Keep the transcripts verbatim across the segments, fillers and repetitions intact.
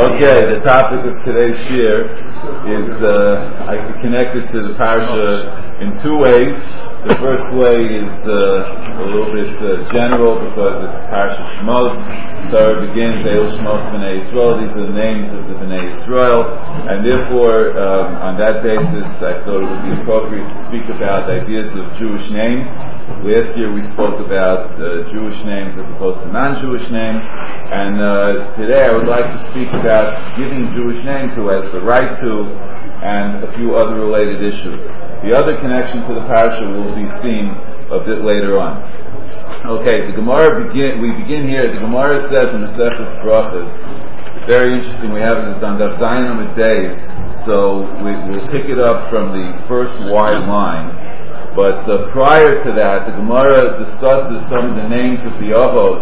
Okay, the topic of today's shir is uh, I could connect it to the parsha in two ways. The first way is uh, a little bit uh, general because it's parsha Shmos. Torah begins Eil Shmos B'nai Yisrael. These are the names of the B'nai Yisrael, and therefore, um, on that basis, I thought it would be appropriate to speak about ideas of Jewish names. Last year we spoke about uh, Jewish names as opposed to non-Jewish names, and uh, today I would like to speak about giving Jewish names who has the right to, and a few other related issues. The other connection to the parasha will be seen a bit later on. Okay, the Gemara begin. We begin here. The Gemara says in the Masechus Brachos. Very interesting. We have this on Daf Zayin Amud Beis, so we, we'll pick it up from the first wide line. But uh, prior to that, the Gemara discusses some of the names of the Avos.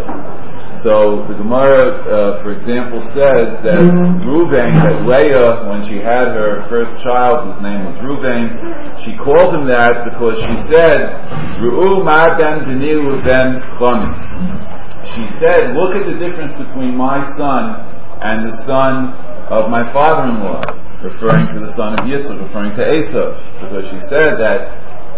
So the Gemara, uh, for example, says that Ruvain, that Leah, when she had her first child, whose name was Ruvain, she called him that because she said, Ru'u ma ben b'ni ben chami. She said, look at the difference between my son and the son of my father-in-law, referring to the son of Yitzchak, referring to Esav, because she said that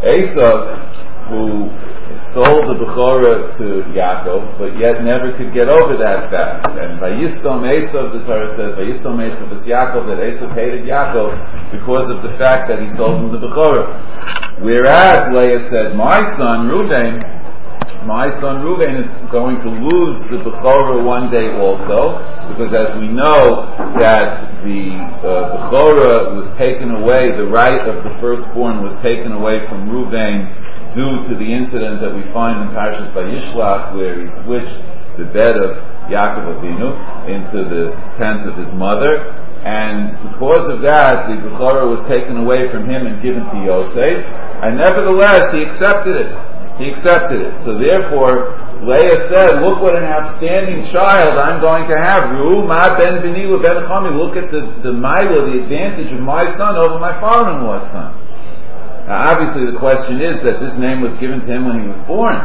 Esav, who sold the Bechorah to Yaakov, but yet never could get over that fact. And Vayistom Esav, the Torah says, Vayistom Esav is Yaakov, that Esav hated Yaakov because of the fact that he sold him the Bechorah. Whereas Leah said, my son Reuven, my son Reuven is going to lose the Bechorah one day also, because as we know that the uh, Bechorah was taken away, the right of the firstborn was taken away from Reuven due to the incident that we find in Parshas Vayishlach, where he switched the bed of Yaakov Avinu into the tent of his mother, and because of that, the Bechorah was taken away from him and given to Yosef, and nevertheless he accepted it. He accepted it. So therefore, Leah said, look what an outstanding child I'm going to have. Ru'u ma ben b'ni ben chami. Look at the, the mila, the advantage of my son over my father-in-law's son. Now obviously the question is that this name was given to him when he was born.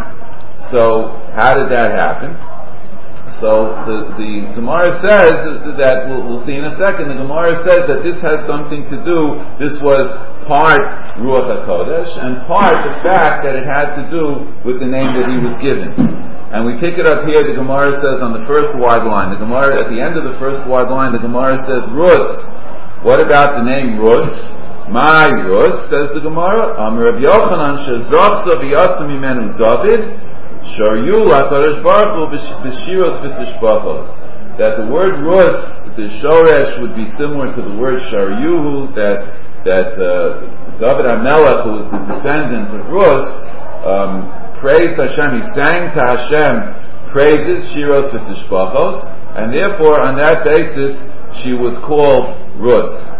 So how did that happen? So the, the Gemara says that, we'll, we'll see in a second, the Gemara says that this has something to do, this was part Ruach HaKodesh, and part the fact that it had to do with the name that he was given. And we pick it up here, the Gemara says on the first wide line, the Gemara, at the end of the first wide line, the Gemara says, Rus. What about the name Rus? My Rus, says the Gemara, Amar Rav Yochanan, Shezachsa v'yatsa mimenu David, Sharyu la'kadosh baruch hu b'shiros v'tishbachos. That the word Rus, the Shoresh, would be similar to the word Sharyuhu, that that uh, David HaMelech, who was the descendant of Rus, um, praised Hashem. He sang to Hashem praises, Shiros v'tishbachos, and therefore on that basis she was called Rus.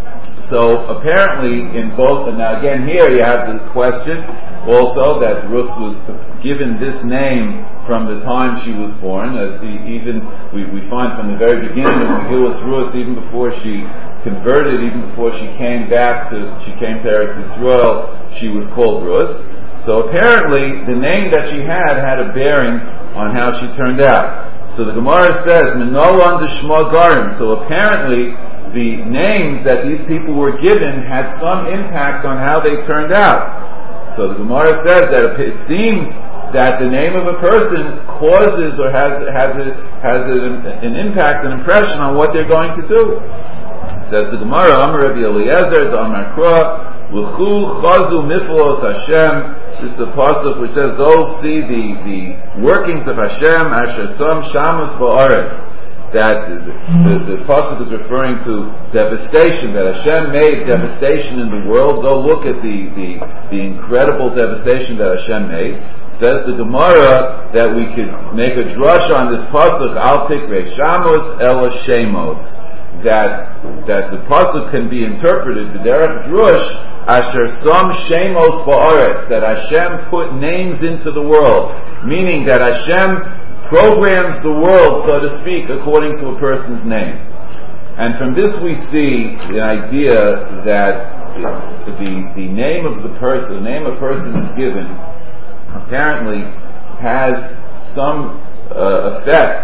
So apparently in both, and now again here you have the question also that Rus was given this name from the time she was born, as the, even we, we find from the very beginning of Megillas Rus, even before she converted, even before she came back to, she came to Eretz Yisrael, she was called Rus. So apparently the name that she had had a bearing on how she turned out. So the Gemara says, Menolan d'shma garim. So apparently the names that these people were given had some impact on how they turned out. So the Gemara says that it seems that the name of a person causes or has has a, has a, an impact, an impression on what they're going to do. Says the Gemara, Amar Rabbi Eliezer, the Amar Kra, L'chu chazu miflos Hashem. This is a pasuk which says, go see the, the workings of Hashem, Asher Sam Shamus Ba'aretz. That the, the, the pasuk is referring to devastation, that Hashem made devastation in the world. Go look at the, the, the incredible devastation that Hashem made. Says the Gemara that we could make a drush on this pasuk, Al Tikre Shamos Ela Shemos, that that the pasuk can be interpreted, the derech drush, Asher Sam Shemos Ba'aretz, that Hashem put names into the world, meaning that Hashem programs the world, so to speak, according to a person's name. And from this we see the idea that the the name of the person, the name a person is given, apparently has some uh, effect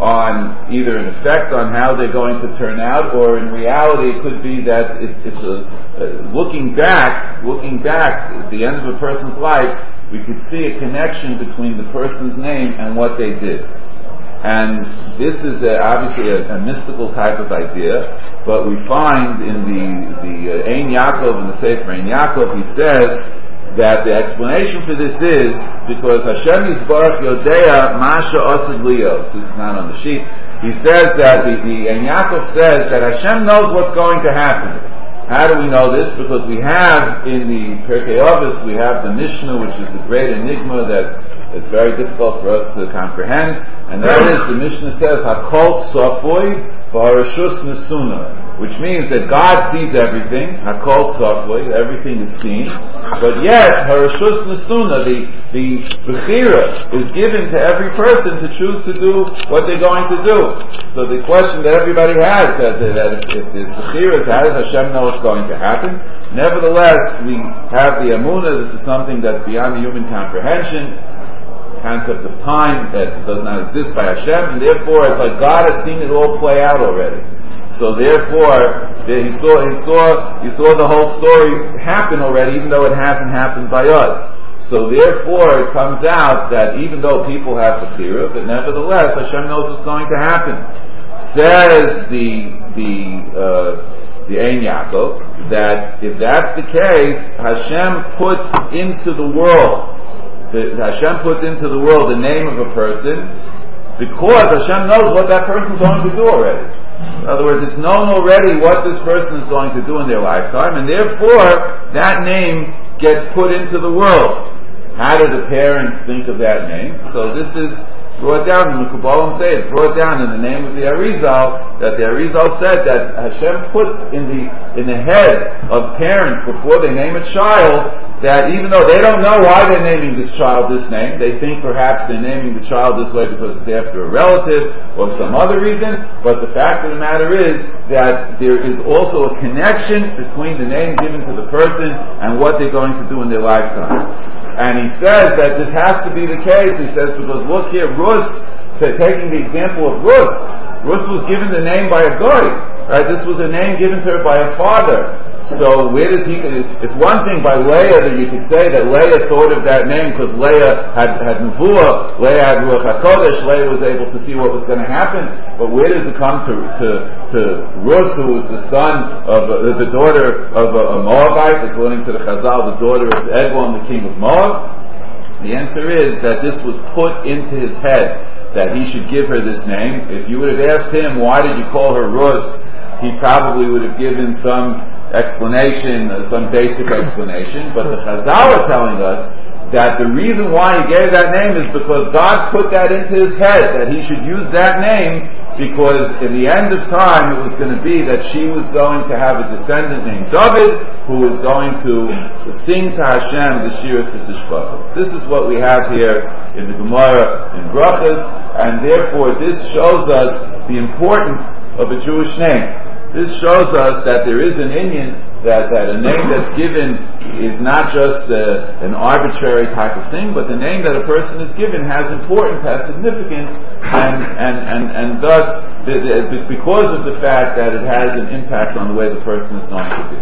on either an effect on how they're going to turn out, or in reality it could be that it's, it's a, uh, looking back, looking back at the end of a person's life, we could see a connection between the person's name and what they did. And this is a, obviously a, a mystical type of idea, but we find in the the uh, Ein Yaakov, in the Sefer Ein Yaakov, he says that the explanation for this is because Hashem Yisbarach Yodea Masha Osed Lios. This is not on the sheet. He says that the, the Ein Yaakov says that Hashem knows what's going to happen. How do we know this? Because we have in the Pirkei Avos, we have the Mishnah, which is the great enigma that it's very difficult for us to comprehend, and that is, the Mishnah says, Hakol Tzafoi V'Harashus Nesuna, which means that God sees everything, Hakol Tzafoi, everything is seen, but yet, Harashus Nesuna, the, the Bechira, is given to every person to choose to do what they're going to do. So the question that everybody has, that, that if, if the Bechira is, how does Hashem know what's going to happen? Nevertheless, we have the Amunah, this is something that's beyond the human comprehension, concept of time that does not exist by Hashem, and therefore it's like God has seen it all play out already. So therefore, he saw, he saw, he saw the whole story happen already, even though it hasn't happened by us. So therefore, it comes out that even though people have the fear of it, nevertheless, Hashem knows what's going to happen. Says the the uh, the Ein Yaakov that if that's the case, Hashem puts into the world. The, Hashem puts into the world the name of a person because Hashem knows what that person is going to do already. In other words, it's known already what this person is going to do in their lifetime, and therefore that name gets put into the world. How do the parents think of that name? So this is brought down, in the Kabbalah say it's brought down in the name of the Arizal, that the Arizal said that Hashem puts in the in the head of parents before they name a child, that even though they don't know why they're naming this child this name, they think perhaps they're naming the child this way because it's after a relative or some other reason, but the fact of the matter is that there is also a connection between the name given to the person and what they're going to do in their lifetime. And he says that this has to be the case, he says, because look here, Rus, taking the example of Rus, Rus was given the name by a goy, right? This was a name given to her by a father. So where does he, it's one thing by Leah that you could say that Leah thought of that name because Leah had, had Nevuah, Leah had Ruach HaKodesh, Leah was able to see what was going to happen, but where does it come to, to, to Rus, who was the son of, uh, the daughter of a, a Moabite, according to the Chazal, the daughter of Eglon, the king of Moab? The answer is that this was put into his head, that he should give her this name. If you would have asked him, why did you call her Rus, he probably would have given some explanation, uh, some basic explanation, but the Chazal are telling us that the reason why he gave that name is because God put that into his head, that he should use that name, because in the end of time it was going to be that she was going to have a descendant named David, who was going to sing to Hashem the Shir Tzishpachos. This is what we have here in the Gemara in Brachos, and therefore this shows us the importance of a Jewish name. This shows us that there is an inyan, that, that a name that's given is not just a, an arbitrary type of thing, but the name that a person is given has importance, has significance, and and, and, and thus, the, the, because of the fact that it has an impact on the way the person is going to be.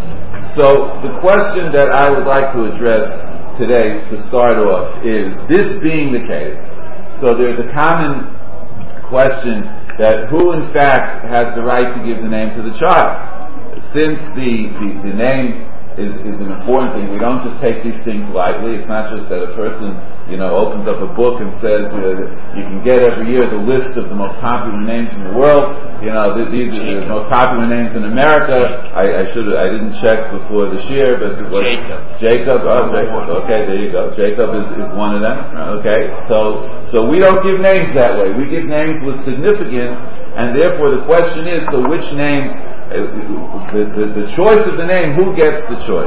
So, the question that I would like to address today to start off is, this being the case, so there's a common question that who in fact has the right to give the name to the child. Since the, the, the name is, is an important thing, we don't just take these things lightly. It's not just that a person, you know, opens up a book and says uh, you can get every year the list of the most popular names in the world. You know, th- these are the most popular names in America. I, I should I didn't check before this year, but it was Jacob. Jacob, oh, Jacob. Okay, there you go. Jacob is, is one of them. Okay, so so we don't give names that way. We give names with significance, and therefore the question is: so which name? Uh, the, the the choice of the name. Who gets the choice?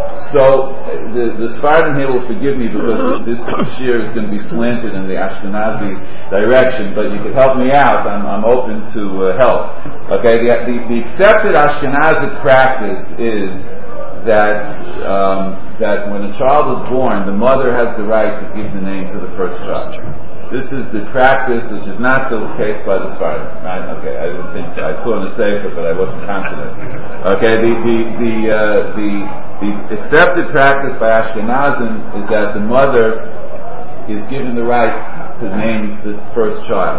So the the Sfardim here will forgive me because this year is going to be slanted in the Ashkenazi direction, but you could help me out. I'm I'm open to uh, help. Okay, the, the the accepted Ashkenazi practice is that um, that when a child is born, the mother has the right to give the name to the first child. this is the practice, which is not the case by the Sfardim. Right? Okay, I didn't think so. I saw in the Sefer, but I wasn't confident. Okay, the the the uh, the, the accepted practice by Ashkenazim is that the mother is given the right to name the first child,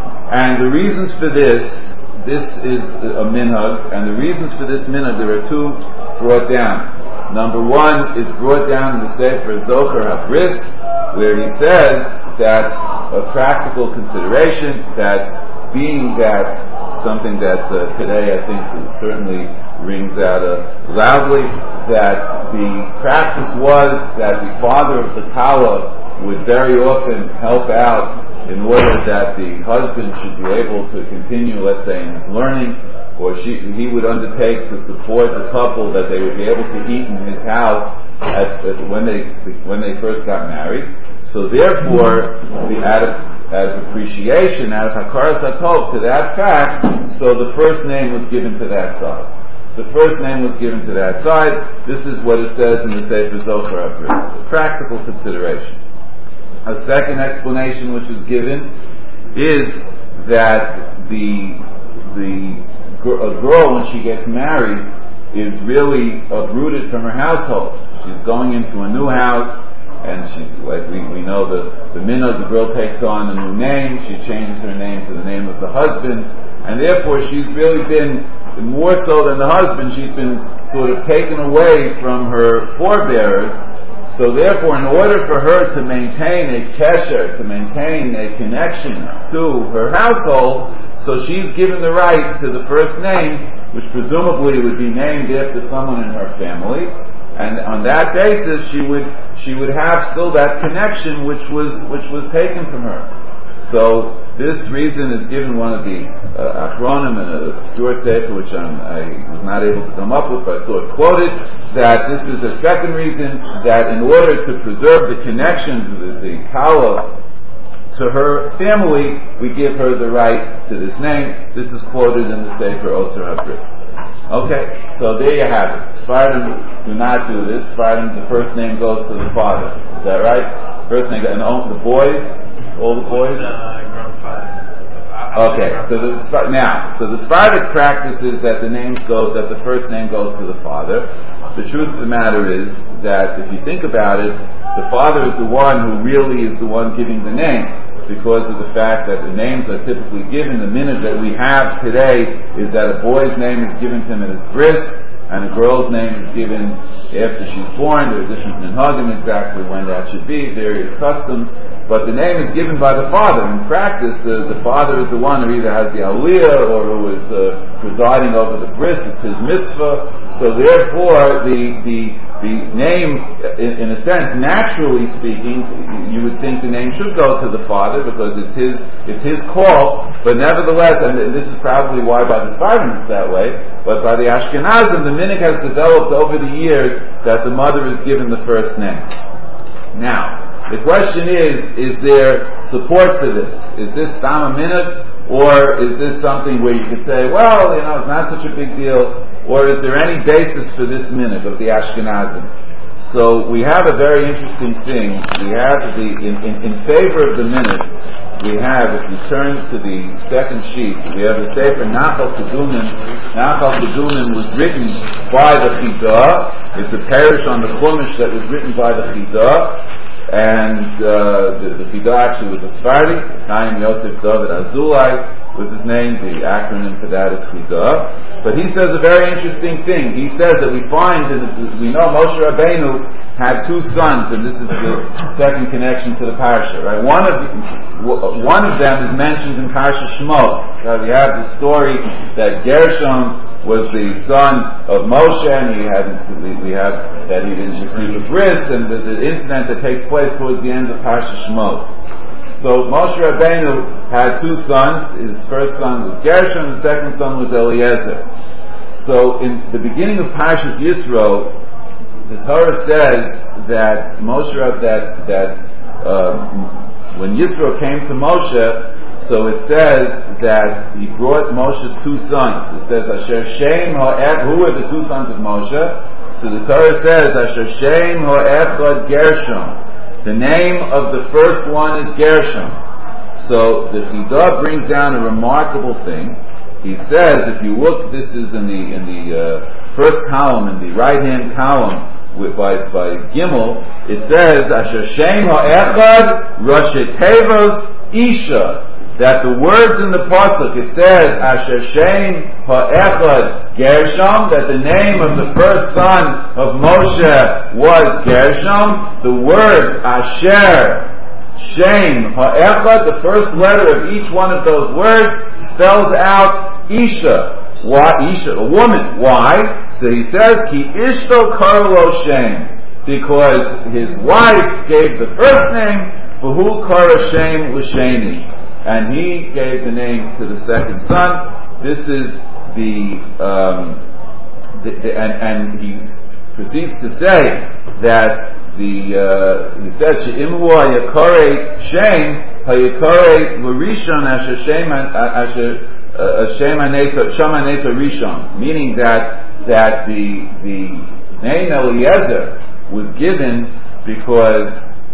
and the reasons for this. This is a minhag, and the reasons for this minhag, there are two brought down. Number one is brought down in the Sefer Zohar HaBris, where he says that a practical consideration, that being that something that uh, today I think certainly rings out uh, loudly, that the practice was that the father of the Kala would very often help out in order that the husband should be able to continue, let's say, in his learning, or she, he would undertake to support the couple that they would be able to eat in his house as, as when they when they first got married. So therefore, the, out of, as appreciation, out of Hakaras HaTov to that fact, so the first name was given to that side. The first name was given to that side. This is what it says in the Sefer Zohar HaBris. Practical consideration. A second explanation which is given is that the the a girl, when she gets married, is really uprooted from her household. She's going into a new house, and she, like we, we know the the minhag, the girl takes on a new name. She changes her name to the name of the husband, and therefore she's really been, more so than the husband, she's been sort of taken away from her forebears. So therefore, in order for her to maintain a kesher, to maintain a connection to her household, so she's given the right to the first name, which presumably would be named after someone in her family, and on that basis, she would she would have still that connection which was which was taken from her. So this reason is given one of the uh, Achronim in a obscure sefer which I'm, I was not able to come up with, but I saw it quoted, that this is a second reason, that in order to preserve the connection to the, the Kala to her family, we give her the right to this name. This is quoted in the Sefer Otzar HaBris. Okay, so there you have it. Sfardim do not do this. Sfardim, the first name goes to the father. Is that right? First name, and all the boys, all the boys. Okay, so the now, so the Sephardic practice is that the names go, that the first name goes to the father. The truth of the matter is that if you think about it, the father is the one who really is the one giving the name, because of the fact that the names are typically given. The minute that we have today is that a boy's name is given to him at his bris, and a girl's name is given after she's born. There are different minhagim exactly when that should be, various customs, but the name is given by the father. In practice, the, the father is the one who either has the aliyah or who is uh, presiding over the bris. It's his mitzvah. So therefore, the the the name, in, in a sense, naturally speaking, you would think the name should go to the father because it's his it's his call. But nevertheless, and this is probably why by the Sfardim it's that way, but by the Ashkenazim, the minhag has developed over the years that the mother is given the first name. Now, the question is, is there support for this? Is this stam a minhag, or is this something where you could say, well, you know, it's not such a big deal, or is there any basis for this minhag of the Ashkenazim? So we have a very interesting thing. We have the, in, in, in favor of the minhag, we have, if you turn to the second sheet, we have the Sefer Nachal Kedumin. Nachal Kedumin was written by the Chidah. It's a parish on the Chumash that was written by the Chidah. And uh, the, the Chidah actually was a Sephardi. Chaim Yosef David Azulai was his name. The acronym for that is Chidah. But he says a very interesting thing. He says that we find, and we know Moshe Rabbeinu had two sons, and this is the second connection to the parasha. Right? One of one of them is mentioned in Parashat Shmos. Uh, we have the story that Gershom was the son of Moshe, and he had we, we have that he didn't receive a bris, and the, the incident that takes place towards the end of Parashat Shmos. So Moshe Rabbeinu had two sons. His first son was Gershom, the second son was Eliezer. So in the beginning of Parashat Yisro, the Torah says that Moshe that that uh, when Yisro came to Moshe, so it says that he brought Moshe's two sons. It says Asher Shem Ha'ech. Who were the two sons of Moshe? So the Torah says Asher Shem Ha'echad Gershom. The name of the first one is Gershom. So the Chidah brings down a remarkable thing. He says, if you look, this is in the in the uh, first column, in the right hand column with, by by Gimel. It says, Asher Shem Ha'echad Rashi Tevos Isha. That the words in the pasuk, it says Asher Shem Ha'echad Gershom, that the name of the first son of Moshe was Gershom. The word Asher Shem Ha'echad, the first letter of each one of those words spells out Isha. Why Isha? A woman. Why? So he says Ki Ishto Karlo Shem, because his wife gave the first name, V'hu Kara Shem L'Sheni, and he gave the name to the second son. This is the, um, the, the and, and he proceeds to say that the uh, he says she'imhu hayakare Shem hayakare l'rishon asher Shem asher Shem hanesa rishon, meaning that that the the name Eliezer was given because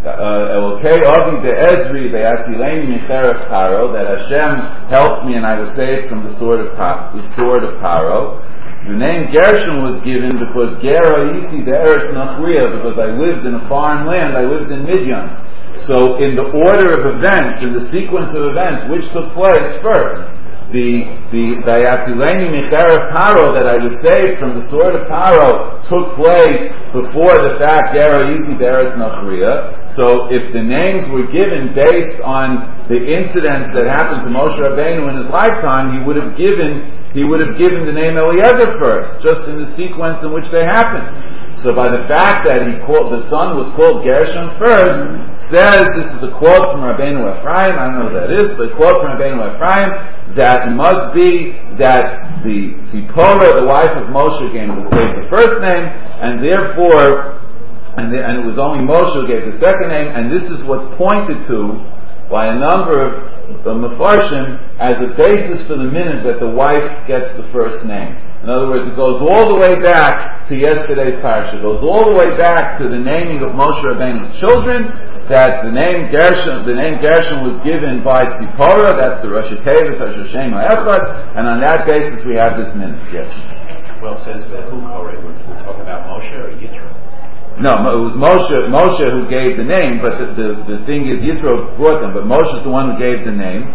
Elokei Avi Be'ezri Be'atileni Micherech Paro, that Hashem helped me and I was saved from the sword of the sword of Paro. The name Gershom was given because Gera Isi Be'eretz Nachriya, because I lived in a foreign land, I lived in Midian. So in the order of events, in the sequence of events, which took place first? The the Vayatileni Micherech Paro, that I was saved from the sword of Paro, took place before the fact Gera Isi Be'eretz Nachriya. So if the names were given based on the incidents that happened to Moshe Rabbeinu in his lifetime, he would have given he would have given the name Eliezer first, just in the sequence in which they happened. So by the fact that he called the son was called Gershom first, says this is a quote from Rabbeinu Ephraim. I don't know what that is, but a quote from Rabbeinu Ephraim that it must be that the Zipporah, the wife of Moshe, gave the first name, and therefore. And, the, and it was only Moshe who gave the second name, and this is what's pointed to by a number of uh, Mefarshim as a basis for the minute that the wife gets the first name. In other words, it goes all the way back to yesterday's parsha. It goes all the way back to the naming of Moshe Rabbeinu's children, that the name Gershom, the name Gershom was given by Tzipporah, that's the Rosh Tevis, Asher Shem Ha'echad, and on that basis we have this minute. Yes? Well, it says that who we're talking about Moshe or Yitro? No, it was Moshe, Moshe who gave the name, but the, the, the thing is, Yitro brought them, but Moshe is the one who gave the name.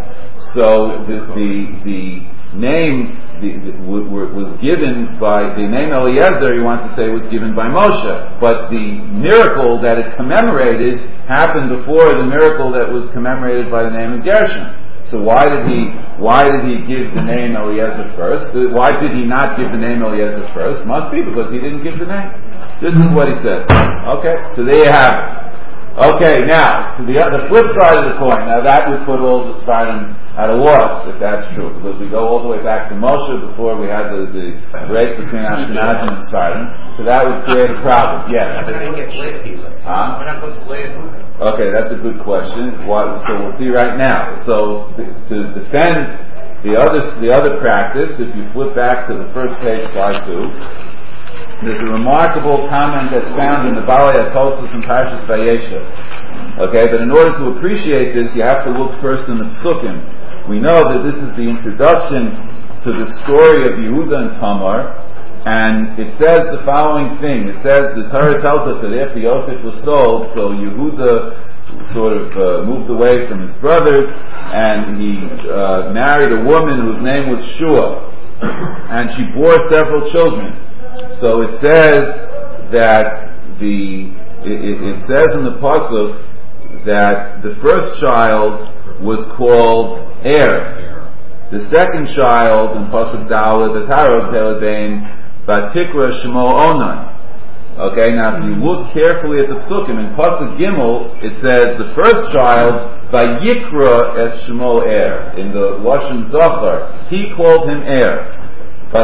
So the the, the name the, the, w- was given by, the name Eliezer, he wants to say, was given by Moshe. But the miracle that it commemorated happened before the miracle that was commemorated by the name of Gershom. So why did he why did he give the name Eliezer first? Why did he not give the name Eliezer first? Must be because he didn't give the name. This is what he said. Okay, so there you have it. Okay, now, to the, the flip side of the coin, now that would put all the Sfardim at a loss, if that's true, because we go all the way back to Moshe before we had the, the break between Ashkenazim and Sfardim, so that would create a problem. Yes? Huh? Okay, that's a good question. What, so we'll see right now. So, th- to defend the other, the other practice, if you flip back to the first page, slide two, there's a remarkable comment that's found in the Balei HaTosfos and Parshas Vayeshev. Okay, but in order to appreciate this, you have to look first in the Psukim. We know that this is the introduction to the story of Yehuda and Tamar, and it says the following thing. It says, the Torah tells us that after Yosef was sold, so Yehuda sort of uh, moved away from his brothers, and he uh, married a woman whose name was Shua, and she bore several children. So it says that the it, it says in the pasuk that the first child was called Er. The second child in pasuk Daled is Harod Teledain Batikra Shemo Onan. Okay, now if you look carefully at the psukim in pasuk Gimel, it says the first child Vayikra es Shemo Er. In the Lashon Zachar, he called him Er. She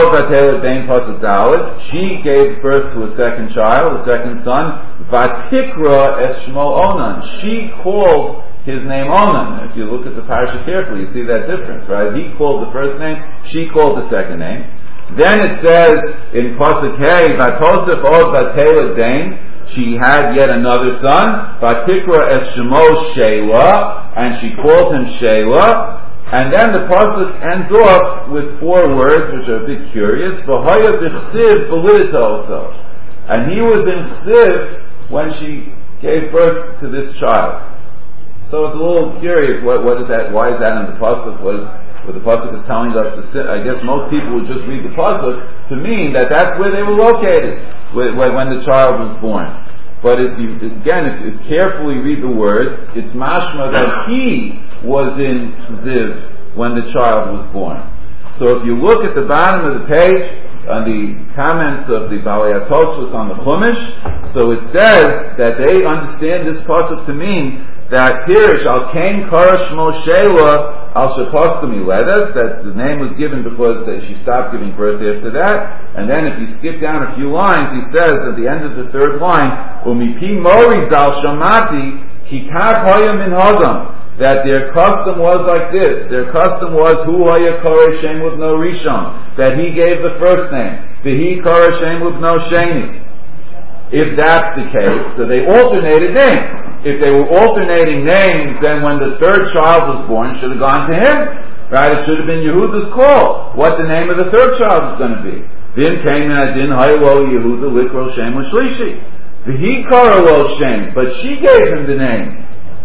gave birth to a second child, a second son. Vatikra es Shmo Onan. She called his name Onan. If you look at the parasha carefully, you see that difference, right? He called the first name, she called the second name. Then it says in pasuk Hey, Vatosef od Vateledain. she had yet another son, Vatikra es Shemo Shelah, and she called him Shelah. And then the pasuk ends off with four words which are a bit curious. V'haya b'chsiv b'lidta also. And he was in chsiv when she gave birth to this child. So it's a little curious. What, what is that? Why is that in the pasuk? What is what the pasuk is telling us? To sit, I guess most people would just read the pasuk to mean that that's where they were located when, when the child was born. But if you, again, if you carefully read the words, it's mashma that he was in Ziv when the child was born. So if you look at the bottom of the page, on the comments of the Balei HaTosfos on the Chumash, so it says that they understand this pasuk to mean that Pirish al Kain Karash Moshela al Shapostami Ledas, that the name was given because that she stopped giving birth after that. And then if you skip down a few lines, he says at the end of the third line, Umipi Mori Zal Shamati Kikar Hoya Min Hodam, that their custom was like this. Their custom was Hu Hoya Kore Shem with no Rishon, that he gave the first name, Vihi Kore Shem with no Sheni. If that's the case, so they alternated names. If they were alternating names, then when the third child was born, it should have gone to him. Right? It should have been Yehuda's call. What the name of the third child is going to be. Then came in Adin Haylo Yehuda Likro Shem Ushlishi. V'hi Karalo Shem, but she gave him the name.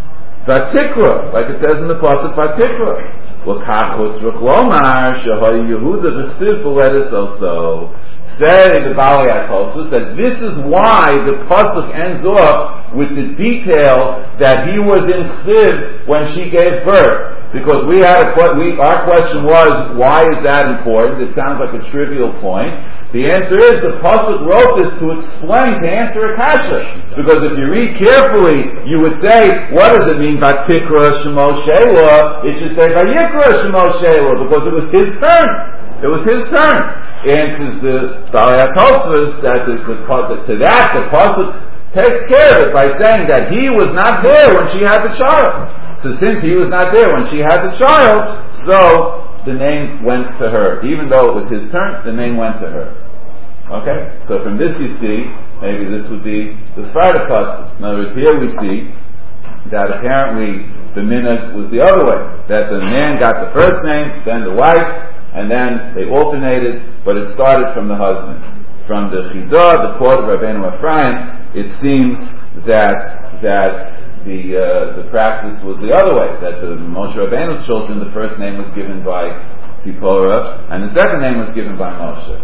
Vatikra, like it says in the pasuk Vatikra. L'kachot Ruchlomar Shahay Yehuda V'chsiv B'ledis also. Say the Balei HaTosfos that this is why the pasuk ends off with the detail that he was in chsiv when she gave birth. Because we had a we our question was, why is that important? It sounds like a trivial point. The answer is the pasuk wrote this to explain, to answer a kasha. Because if you read carefully, you would say, what does it mean Vatikra Shemo Shelah? It should say Vayikra Shemo Shelah, because it was his turn. It was his turn. Answers the Balei HaTosfos that the, the, to that the pasuk takes care of it by saying that he was not there when she had the child. So since he was not there when she had the child, so the name went to her. Even though it was his turn, the name went to her. Okay? So from this you see, maybe this would be the Sephardic custom. In other words, here we see that apparently the minhag was the other way. That the man got the first name, then the wife, and then they alternated, but it started from the husband. From the Chidah, the quote of Rabbeinu Ephraim, it seems that that the uh, the practice was the other way. That the Moshe Rabbeinu's children, the first name was given by Tzipora, and the second name was given by Moshe.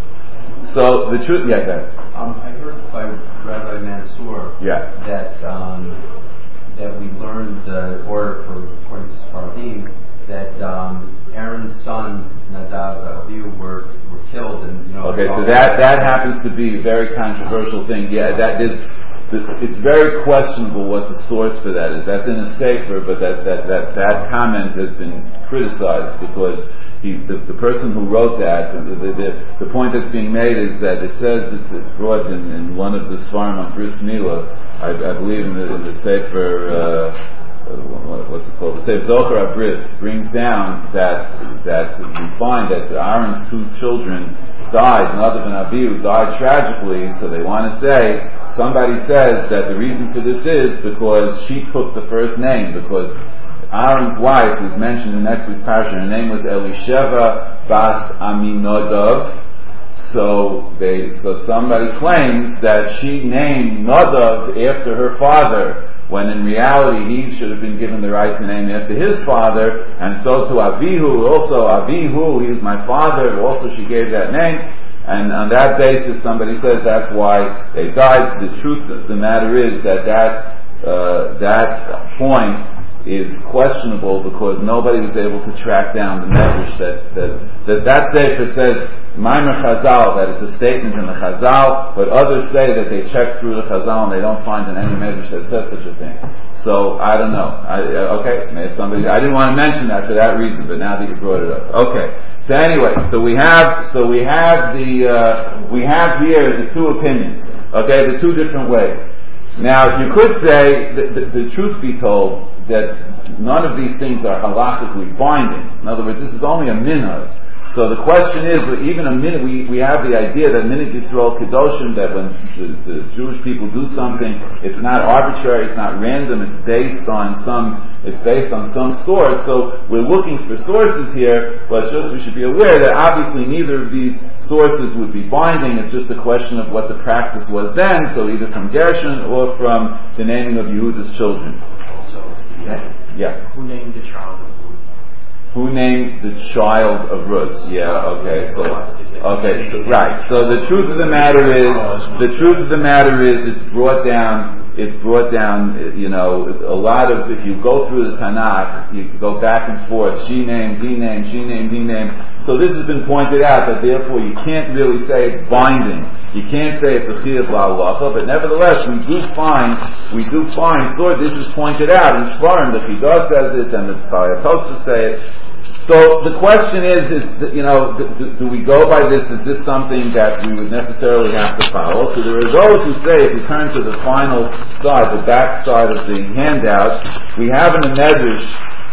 So the truth, yeah, that. Um, I heard by Rabbi Mansour yeah. that um, that we learned the order for according to Sephardim that um, Aaron's sons Nadav and Abihu were were killed, and you know. Okay, so that that happens to be a very controversial thing. Yeah, that is. It's very questionable what the source for that is. That's in a sefer, but that that that, that comment has been criticized because he, the, the person who wrote that, the, the, the, the point that's being made is that it says it's, it's brought in, in one of the Svarim on Bris Milah, I, I believe in the, in the sefer. Uh, What's it called? The Sefer Zohar Abris brings down that that we find that Aaron's two children died, Nadav and Abihu died tragically. So they want to say, somebody says that the reason for this is because she took the first name, because Aaron's wife, who's mentioned in next week's parasha, her name was Elisheva Bas Aminadav. So they, so somebody claims that she named Nadav after her father, when in reality he should have been given the right to name after his father, and so to Avihu, also Avihu, he's my father, also she gave that name, and on that basis somebody says that's why they died. The truth of the matter is that that, uh, that point is questionable because nobody was able to track down the medrash that that that, that sefer says Maimer Chazal, that it's a statement in the Chazal, but others say that they check through the Chazal and they don't find in any medrash that says such a thing. So I don't know. I, uh, okay, maybe somebody. I didn't want to mention that for that reason, but now that you brought it up, okay. So anyway, so we have so we have the uh, we have here the two opinions. Okay, the two different ways. Now, you could say, that the, the truth be told, that none of these things are halachically binding. In other words, this is only a minhag. So the question is, even a minute, we, we have the idea that Minhag Yisrael Kedoshim, that when the, the Jewish people do something, it's not arbitrary, it's not random, it's based on some, it's based on some source. So we're looking for sources here, but just we should be aware that obviously neither of these sources would be binding. It's just a question of what the practice was then, so either from Gershon or from the naming of Yehuda's children. Also, yeah. yeah. Who named the child of Ruth? Who named the child of Ruth? Yeah, okay, so, okay, so, right. So the truth of the matter is, the truth of the matter is, it's brought down, it's brought down, you know, a lot of, if you go through the Tanakh, you go back and forth, she named, he named, she named, he named. So this has been pointed out, that therefore you can't really say it's binding. You can't say it's a chiyuv la'alacha, but nevertheless, we do find, we do find, so this is pointed out in Shvarim, the Chidah says it, and the Bayatosa say it. So the question is, is that, you know, do, do we go by this? Is this something that we would necessarily have to follow? So there are those who say, if you turn to the final side, the back side of the handout, we have in the Medrash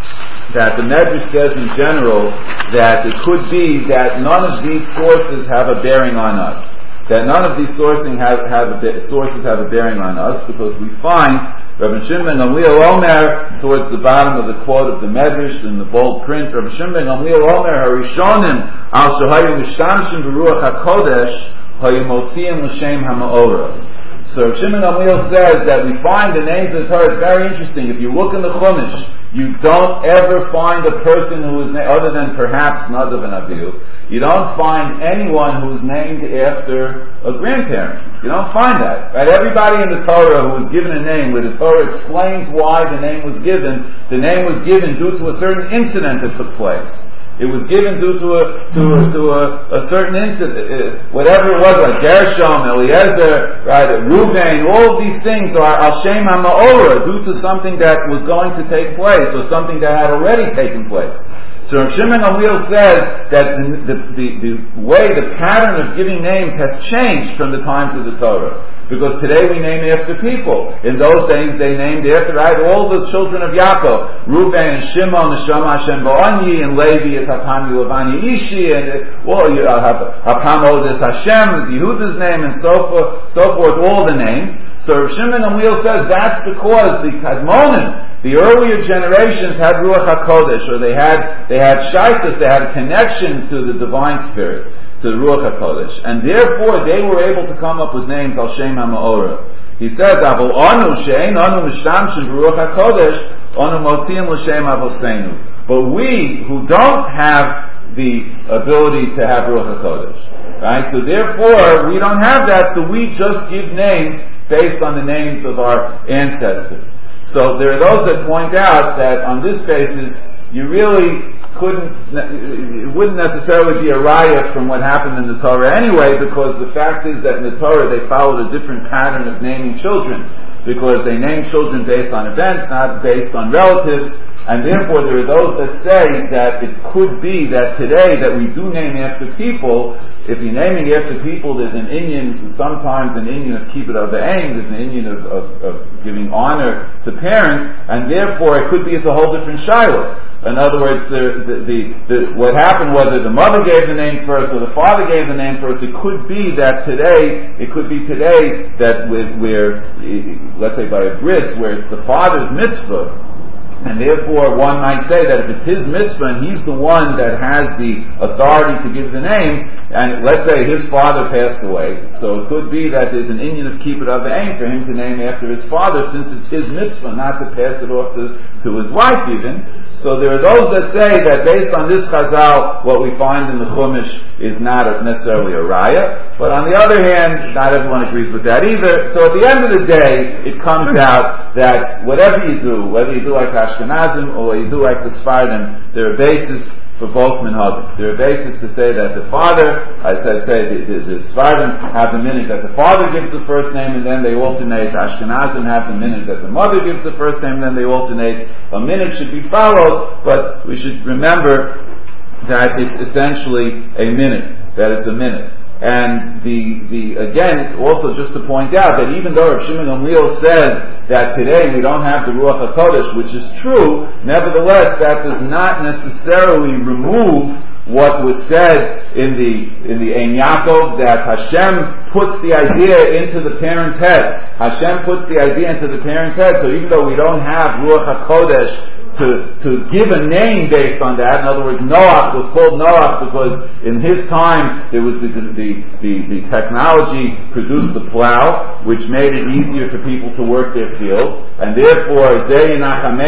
that the Medrash says in general that it could be that none of these sources have a bearing on us. That none of these sourcing have, have a, sources have a bearing on us, because we find Rabbi Shimon ben Gamliel Omer towards the bottom of the quote of the Medrash in the bold print. Rabbi Shimon ben Gamliel Omer Harishonim al shehayu mishtamshim beruach hakodesh hayu motziim l'shem ha'ma'ora. So Rabbi Shimon ben Gamliel says that we find the names of the Torah. It's very interesting. If you look in the Chumash, you don't ever find a person who is na- other than perhaps Nadav and Abihu. You don't find anyone who's named after a grandparent. You don't find that. Right? Everybody in the Torah who was given a name, where the Torah explains why the name was given, the name was given due to a certain incident that took place. It was given due to a to a, to a, a certain incident, uh, whatever it was, like Gershom, Eliezer, right, Reuben. All of these things are al shem ha'ma'ora, due to something that was going to take place, or something that had already taken place. So Rav Shimon Gamliel says that the, the, the, the way, the pattern of giving names has changed from the times of the Torah. Because today we name after people. In those days they named after, right, all the children of Yaakov. Reuben and Shimon, Neshama Hashem Bo'ani, and Levi is Hapam Yilvani Ishi, and well, you uh, Hapam Odes Hashem, Yehuda's name, and so forth, so forth, all the names. So Rav Shimon Gamliel says that's because the Kadmonim, the earlier generations, had Ruach HaKodesh, or they had, they had Shaitas, they had a connection to the divine spirit, to the Ruach HaKodesh, and therefore they were able to come up with names al Shem HaMa'ora. He says, Avol anu she'ein anu mishtamshin b'Ruach HaKodesh, anu motziim l'Shem Avoseinu. But we, who don't have the ability to have Ruach HaKodesh, right? So therefore, we don't have that, so we just give names based on the names of our ancestors. So there are those that point out that on this basis, you really couldn't, it wouldn't necessarily be a riot from what happened in the Torah anyway, because the fact is that in the Torah they followed a different pattern of naming children, because they named children based on events, not based on relatives, and therefore there are those that say that it could be that today that we do name after people. If you're naming after people, there's an Indian, sometimes an Indian of keep it of the aim, there's an Indian of, of, of giving honor to parents, and therefore it could be it's a whole different shiloh. In other words, the, the, the, the, what happened, whether the mother gave the name first or the father gave the name first, it could be that today, it could be today that with, where, let's say by a bris, where it's the father's mitzvah, and therefore one might say that if it's his mitzvah and he's the one that has the authority to give the name, and let's say his father passed away, so it could be that there's an Indian of keep it of the aim for him to name after his father, since it's his mitzvah not to pass it off to, to his wife even. So there are those that say that based on this chazal, what we find in the Chumash is not a, necessarily a raya. But on the other hand, not everyone agrees with that either. So at the end of the day, it comes out that whatever you do, whether you do like Ashkenazim or you do like the Sfardim, there are bases for both minhagim. There are bases to say that the father, as I say, the, the, the Sfardim have the minute that the father gives the first name and then they alternate. Ashkenazim have the minute that the mother gives the first name and then they alternate. A minute should be followed, but we should remember that it's essentially a minute, that it's a minute. And the, the, again, also just to point out that even though Rav Shimon Gamliel says that today we don't have the Ruach HaKodesh, which is true, nevertheless that does not necessarily remove what was said in the in the Ein Yaakov, that Hashem puts the idea into the parent's head. Hashem puts the idea into the parent's head. So even though we don't have Ruach HaKodesh to, to give a name based on that, in other words, Noach was called Noach because in his time there was the the, the, the technology produced the plow, which made it easier for people to work their field, and therefore the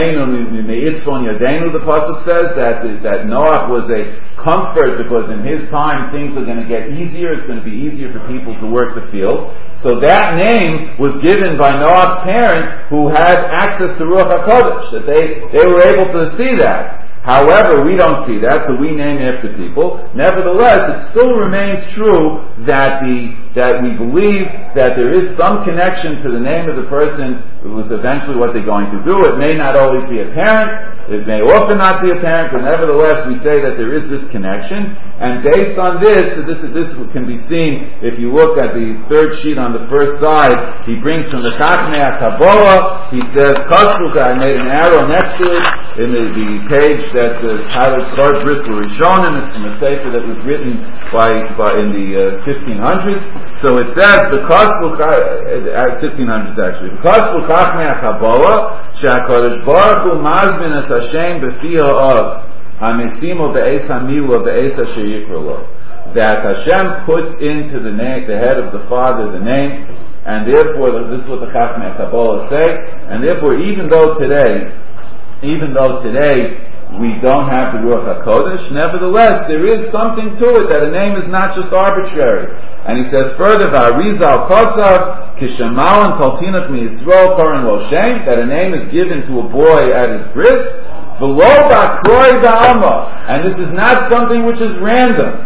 pasuk says that that Noach was a comfort because in his time things are going to get easier. It's going to be easier for people to work the field. So that name was given by Noah's parents, who had access to Ruach HaKodesh, that they, they were able to see that. However, we don't see that, so we name after people. Nevertheless, it still remains true that the that we believe that there is some connection to the name of the person with eventually what they're going to do. It may not always be apparent, it may often not be apparent, but nevertheless we say that there is this connection. And based on this, this this can be seen if you look at the third sheet on the first side. He brings from the Chachmei HaKabbalah, he says, Kosluka, I made an arrow next to it in the, the page that the title Kor Bris Rishonim, it's from a sefer that was written by, by in the uh, fifteen hundreds. So it says, the Kosluka, uh, fifteen hundreds actually, the Kosluka Chachmei HaKabbalah, She'HaKadosh Baruch Hu Mazmin Es Hashem B'fi Ha'av, HaMesimo Be'ez HaMilu Be'ez Asher Yikra Lo. That Hashem puts into the name, the head of the Father, the name, and therefore, this is what the Chachmei HaKabbalah say, and therefore, even though today, even though today we don't have the Ruach HaKodesh, nevertheless, there is something to it, that a name is not just arbitrary. And he says further, V'arizal Kosav, Kishamal and Taltinat Mi Yisrael Koren Lo Shem, that a name is given to a boy at his bris, V'lo Ba'kroi Ba'alma, and this is not something which is random.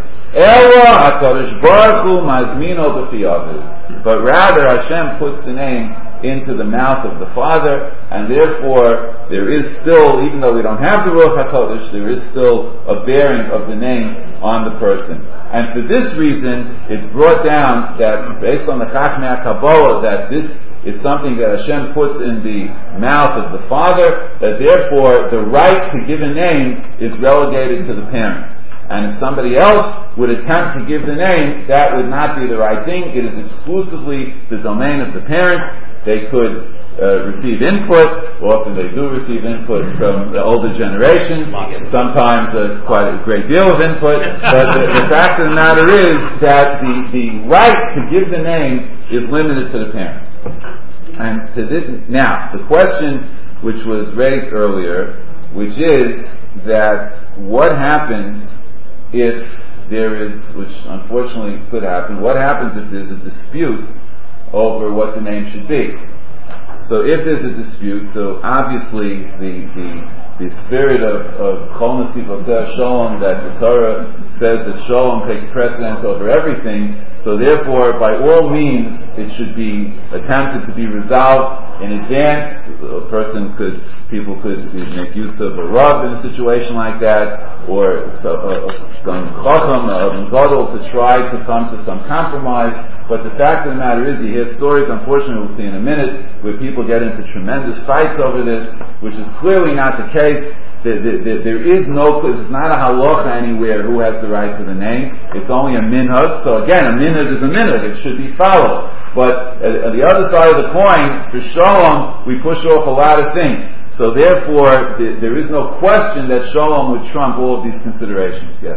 Ela HaKadosh Baruch Hu Mazmino B'fi Aviv, but rather Hashem puts the name into the mouth of the Father, and therefore there is still, even though we don't have the Ruach HaKodesh, there is still a bearing of the name on the person. And for this reason, it's brought down that, based on the Chachmei HaKabbalah, that this is something that Hashem puts in the mouth of the Father, that therefore the right to give a name is relegated to the parents. And if somebody else would attempt to give the name, that would not be the right thing. It is exclusively the domain of the parents. They could uh, receive input. Often they do receive input from the older generation. Sometimes uh, quite a great deal of input. But the, the fact of the matter is that the, the right to give the name is limited to the parents. And to this, now, the question which was raised earlier, which is that what happens if there is, which unfortunately could happen, what happens if there's a dispute over what the name should be? So if there's a dispute, so obviously the the, the spirit of of Chol Nasiv Oseh Shalom, that the Torah says that Shalom takes precedence over everything, so therefore by all means it should be attempted to be resolved in advance. A person could, people could make use of a Rav in a situation like that, or so, uh, some Chacham, a Gadol, to try to come to some compromise. But the fact of the matter is, you hear stories, unfortunately we'll see in a minute, where people get into tremendous fights over this, which is clearly not the case. There, there, there is no, it's not a halacha anywhere who has the right to the name. It's only a minhag. So again, a minhag is a minhag. It should be followed. But uh, on the other side of the coin, for Shalom, we push off a lot of things. So therefore, th- there is no question that Shalom would trump all of these considerations. Yes?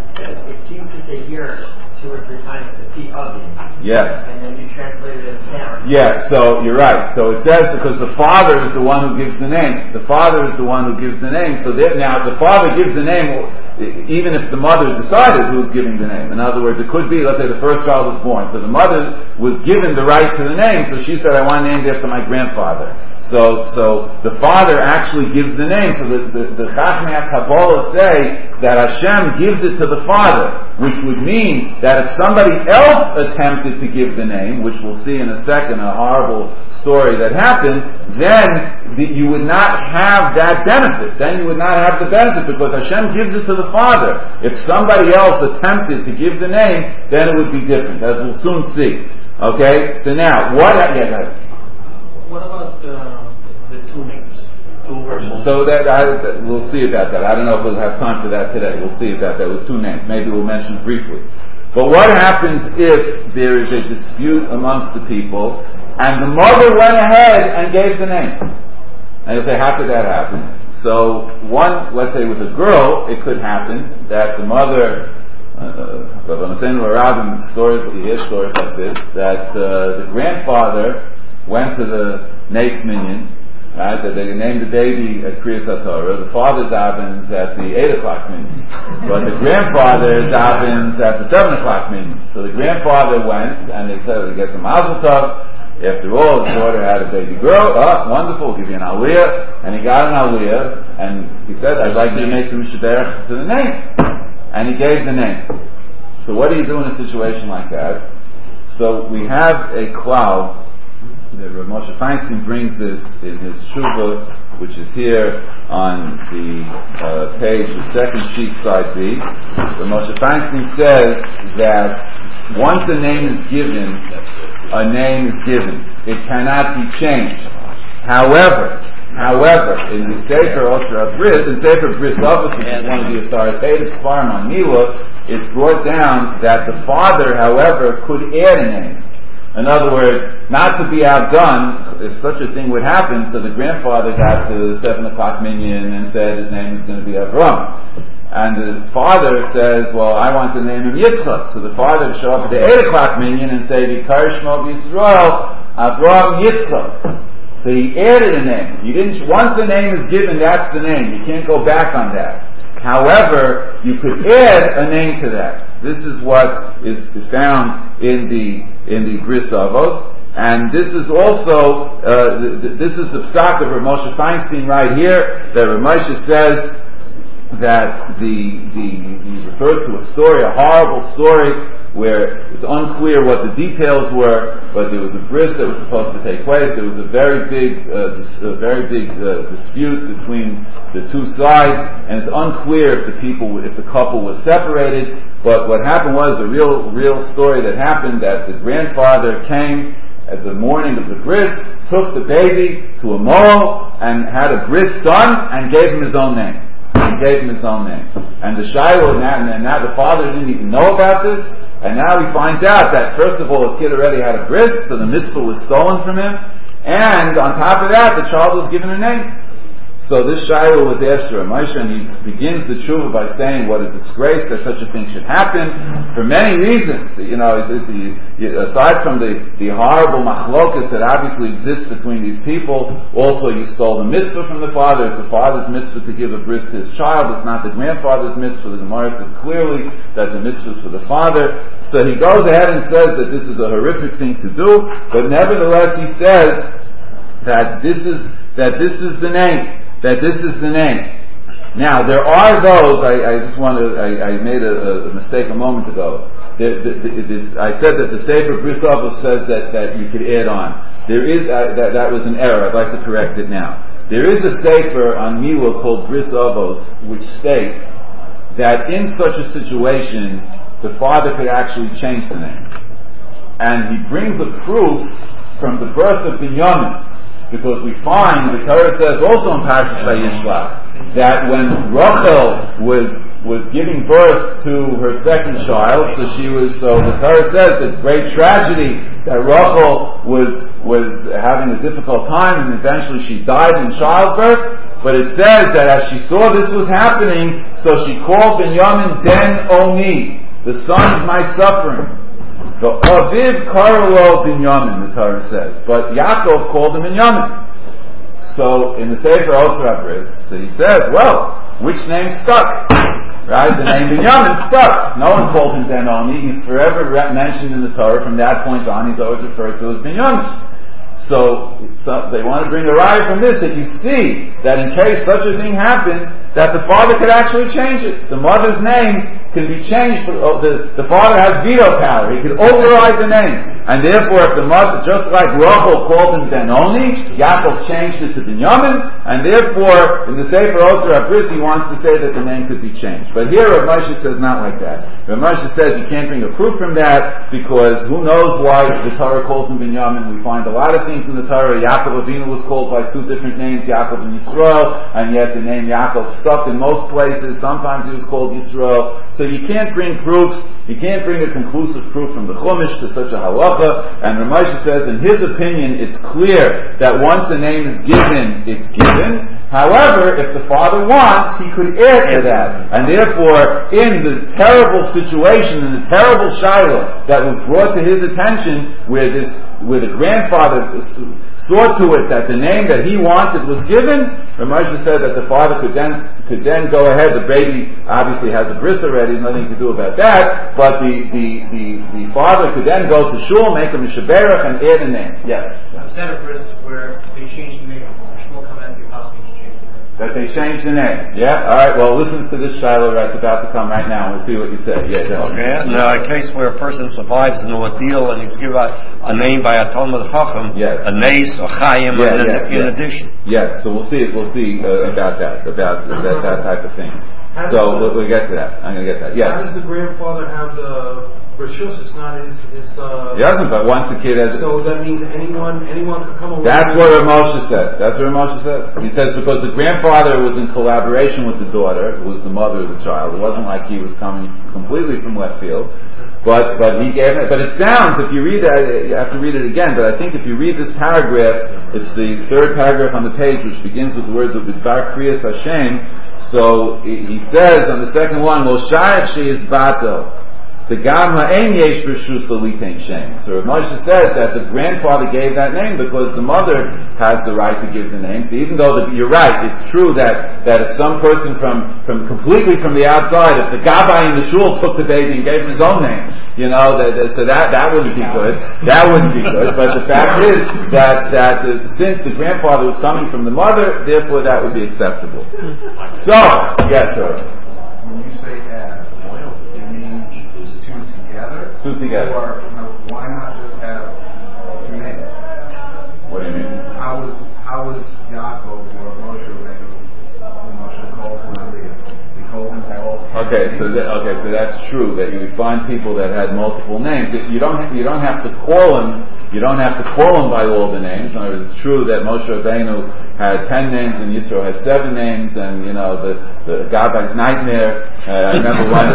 It seems to say here two or three times the P of it. Yes. And then you translate it as parent. Yeah, so you're right. So it says because the father is the one who gives the name. The father is the one who gives the name. So there, now the father gives the name even if the mother decided who's giving the name. In other words, it could be, let's say the first child was born. So the mother was given the right to the name. So she said, I want named after my grandfather. So, so the father actually gives the name. So the, the, the Chachmei HaKabbalah say that Hashem gives it to the father, which would mean that if somebody else attempted to give the name, which we'll see in a second, a horrible story that happened, then the, you would not have that benefit. Then you would not have the benefit because Hashem gives it to the father. If somebody else attempted to give the name, then it would be different, as we'll soon see. Okay? So now, what... Yeah, go ahead. What about uh, the two names? So that, I, that we'll see about that. I don't know if we'll have time for that today. We'll see about that with two names. Maybe we'll mention briefly. But what happens if there is a dispute amongst the people and the mother went ahead and gave the name? And you'll say, how could that happen? So one, let's say with a girl, it could happen that the mother, but I'm saying we're in stories, you hear stories like this, that uh, the grandfather went to the Nate's Minyan, right, that they named the baby at Kriyas HaTorah. The father davens at the eight o'clock minyan, but the grandfather davens at the seven o'clock minyan. So the grandfather went, and they said, he gets a mazel tov. After all, his daughter had a baby girl. Oh, wonderful, we'll give you an aliyah. And he got an aliyah, and he said, I'd like you to make the mishaberach to the name. And he gave the name. So what do you do in a situation like that? So we have a klal. Rav Moshe Feinstein brings this in his Shuvah, which is here on the uh, page, the second sheet, side B. Rav Moshe Feinstein says that once a name is given, a name is given. It cannot be changed. However, However, in the Sefer Osra Bris, in Sefer Bris Avos, which is one of the authoritative Sfarim on Milah, it's brought down that the father, however, could add a name. In other words, not to be outdone, if such a thing would happen, so the grandfather got to the seven o'clock minyan and said his name is going to be Avram. And the father says, well, I want to name him Yitzchak. So the father would show up at the eight o'clock minyan and say, Vikar Shmo Yisrael, Avram Yitzchak. So he added a name. You didn't. Once a name is given, that's the name. You can't go back on that. However, you could add a name to that. This is what is found in the in the Bris Avos, and this is also uh, th- this is the psak of Rav Moshe Feinstein right here. That Rav Moshe says that the the he refers to a story, a horrible story, where it's unclear what the details were, but there was a bris that was supposed to take place. There was a very big, uh, dis- a very big uh, dispute between the two sides, and it's unclear if the people, if the couple was separated. But what happened was the real, real story that happened that the grandfather came at the morning of the bris, took the baby to a mohel, and had a bris son, and gave him his own name. He gave him his own name. And the shiloh, and, and now the father didn't even know about this. And now he finds out that, first of all, his kid already had a bris, so the mitzvah was stolen from him, and on top of that, the child was given a name. So this Shiloh was asked to Rav Moshe, and he begins the tshuva by saying what a disgrace that such a thing should happen, for many reasons. You know, it, it, it, aside from the, the horrible machlokas that obviously exists between these people, also you stole the mitzvah from the father. It's the father's mitzvah to give a bris to his child. It's not the grandfather's mitzvah. The Gemara says clearly that the mitzvah is for the father. So he goes ahead and says that this is a horrific thing to do, but nevertheless he says that this is that this is the name. That this is the name. Now, there are those, I, I just want to, I, I made a, a mistake a moment ago. The, the, the, this, I said that the Sefer Bris Avos says that, that you could add on. There is, uh, that, that was an error. I'd like to correct it now. There is a Sefer on Milah called Bris Avos, which states that in such a situation, the father could actually change the name. And he brings a proof from the birth of Binyamin. Because we find, the Torah says also in Parashat Vayishlach, that when Rachel was was giving birth to her second child, so she was, so the Torah says that great tragedy that Rachel was was having a difficult time, and eventually she died in childbirth. But it says that as she saw this was happening, so she called Binyamin Ben Oni, the son of my suffering. The Aviv Karlo Binyamin, the Torah says, but Yaakov called him Binyamin. So in the Sefer Osra Bris, so he says, well, which name stuck? Right, the name Binyamin stuck. No one called him Ben-Oni. He's forever re- mentioned in the Torah. From that point on, he's always referred to as Binyamin. So, so they want to bring a riot from this, that you see that in case such a thing happened, that the father could actually change it. The mother's name can be changed. But, oh, the, the father has veto power. He could override the name. and therefore if the mother, just like Rachel called him Benoni, Yaakov changed it to Binyamin, and therefore in the Sefer Ozer HaBris he wants to say that the name could be changed. But here Rav Moshe says not like that. Rav Moshe says you can't bring a proof from that, because who knows why the Torah calls him Binyamin. We find a lot of things in the Torah. Yaakov Avinu was called by two different names, Yaakov and Yisrael, and yet the name Yaakov stuck in most places. Sometimes he was called Yisrael. So you can't bring proofs, you can't bring a conclusive proof from the Chumash to such a halacha. And Rav Moshe says, in his opinion, it's clear that once a name is given, it's given. However, if the father wants, he could add to that. And therefore, in the terrible situation, in the terrible shiloh that was brought to his attention, where this, where the grandfather saw to it that the name that he wanted was given, Rav Moshe said that the father could then could then go ahead. The baby obviously has a bris already, nothing to do about that. But the the, the, the father could then go to shul, make a mishaberach, and add a name. Yes. Was that a bris where they changed the name? Shmuel Kamenetsky possibly changed the name. That they changed the name. Yeah. All right. Well, listen to this shiloh that's about to come right now, and we'll see what you say. Yeah. Go. Okay. Now, a case where a person survives an ordeal and he's given a, a name by a Talmud Chacham, yes. a Neis or Chaim, yeah, in, yeah, in yeah. addition. Yes. So we'll see. We'll see uh, about that. About that, that type of thing. How So we'll, we'll get to that. I'm going to get that. Yes. How does the grandfather have the rishus? It's not his. his uh, He doesn't, but once the kid has. So that means anyone, anyone could come along. That's what Rav Moshe says. That's what Rav Moshe says. He says because the grandfather was in collaboration with the daughter, who was the mother of the child. It wasn't like he was coming completely from left field. But but he gave it. But it sounds, if you read it, you have to read it again. But I think if you read this paragraph, it's the third paragraph on the page, which begins with the words of Bidvar Kriyas Hashem. So he says on the second one, "Lo shayach sheis bato." The Gam ha'en yesh b'shus l'itein shem. So Rav Moshe says that the grandfather gave that name because the mother has the right to give the name. So even though the, you're right, it's true that, that if some person from, from completely from the outside, if the Gabbai in the shul took the baby and gave him his own name, you know, that, that, so that that wouldn't be good. That wouldn't be good. But the fact is that that uh, since the grandfather was coming from the mother, therefore that would be acceptable. So yes, sir. When you say add, you mean two together? Two together. Or you know, why not just have two names? What do you mean? How was how was Yaakov or Moshe Rabbeinu, Moshe called for Leah? They called him all. Okay, so that, okay, so that's true that you would find people that had multiple names. You don't you don't have to call them. You don't have to call them by all the names. In other words, it's true that Moshe Rabbeinu had ten names and Yisro had seven names, and you know the the Gabbai's nightmare. Uh, I remember one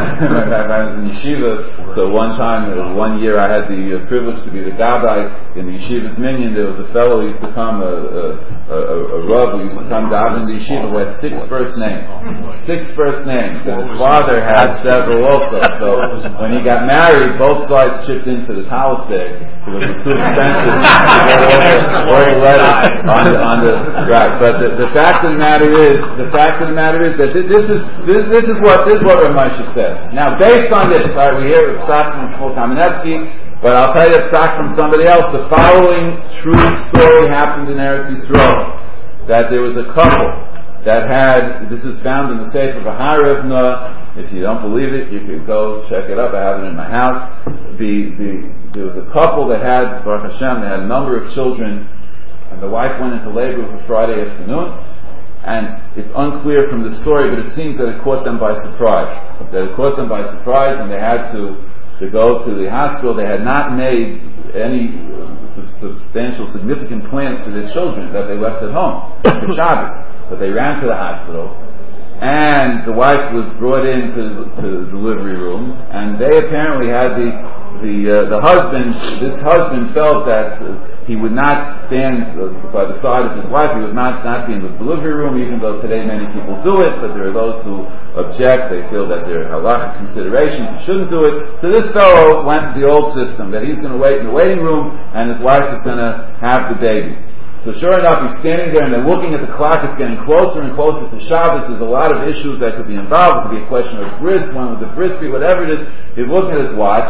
I was in yeshiva. So one time, one year, I had the uh, privilege to be the Gabbai in the yeshiva's minyan. There was a fellow who used to come, a, a, a, a rav who used to come down in the yeshiva who had six first names, six first names, and his father had several also. So when he got married, both sides chipped in for the Talasbeg. It was too expensive to get all the, all the letters on the, on the right. But the, the fact of the matter is, the fact of the matter is that this is this, this is what this is what Rav Moshe says. Now, based on this, right, we hear Psak from Shmuel Kamenetsky, but I'll tell you a Psak from somebody else. The following true story happened in Eretz Yisrael: that there was a couple that had. This is found in the Sefer V'harevna. If you don't believe it, you could go check it up. I have it in my house. The, the, there was a couple that had, Baruch Hashem, they had a number of children, and the wife went into labor. It was a Friday afternoon, and it's unclear from the story, but it seems that it caught them by surprise. That it caught them by surprise, and they had to, to go to the hospital. They had not made any substantial, significant plans for their children that they left at home for Shabbos, but they ran to the hospital. And the wife was brought into to the delivery room, and they apparently had the the uh, the husband. This husband felt that uh, he would not stand uh, by the side of his wife. He would not not be in the delivery room, even though today many people do it. But there are those who object. They feel that there are halachic considerations. He shouldn't do it. So this fellow went to the old system that he's going to wait in the waiting room, and his wife is going to have the baby. So sure enough, he's standing there and they're looking at the clock. It's getting closer and closer to Shabbos. There's a lot of issues that could be involved. It could be a question of bris, one with the bris, whatever it is. He's looking at his watch,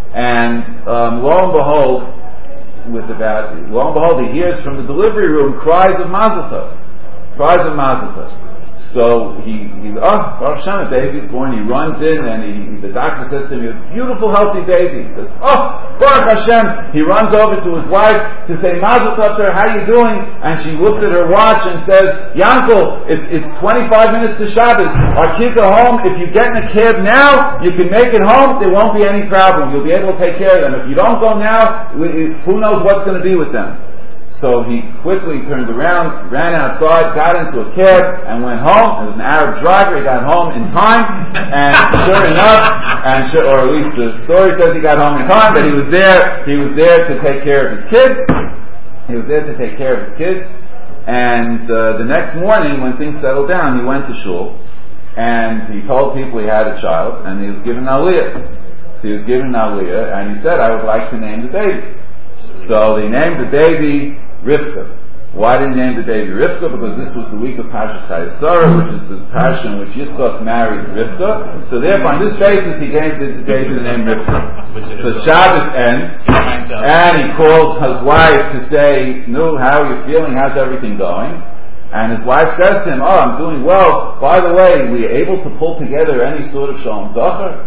and um, lo and behold, with about lo and behold, he hears from the delivery room cries of Mazel Tov, cries of Mazel Tov. So he, he oh, Baruch Hashem, a baby's born. He runs in and he, the doctor says to him, "You have a beautiful, healthy baby." He says, "Oh, Baruch Hashem." He runs over to his wife to say, "Mazel tov to her, how you doing?" And she looks at her watch and says, "Yankel, it's, it's twenty-five minutes to Shabbos. Our kids are home. If you get in a cab now, you can make it home. There won't be any problem. You'll be able to take care of them. If you don't go now, who knows what's going to be with them." So he quickly turned around, ran outside, got into a cab, and went home. It was an Arab driver. He got home in time, and sure enough, and sure, or at least the story says he got home in time, but he was there. He was there to take care of his kids. He was there to take care of his kids. And uh, the next morning, when things settled down, he went to shul, and he told people he had a child, and he was given aliyah. So he was given aliyah, and he said, "I would like to name the baby." So they named the baby Rivka. Why did he name the baby Rivka? Because this was the week of Parshas Chayesara, which is the parsha in which Yitzchak married Rivka. So therefore, on this basis, he gave the baby the name Rivka. So Shabbos ends, and he calls his wife to say, "Nu, how are you feeling? How's everything going?" And his wife says to him, "Oh, I'm doing well. By the way, were you able to pull together any sort of Shalom Zachar?"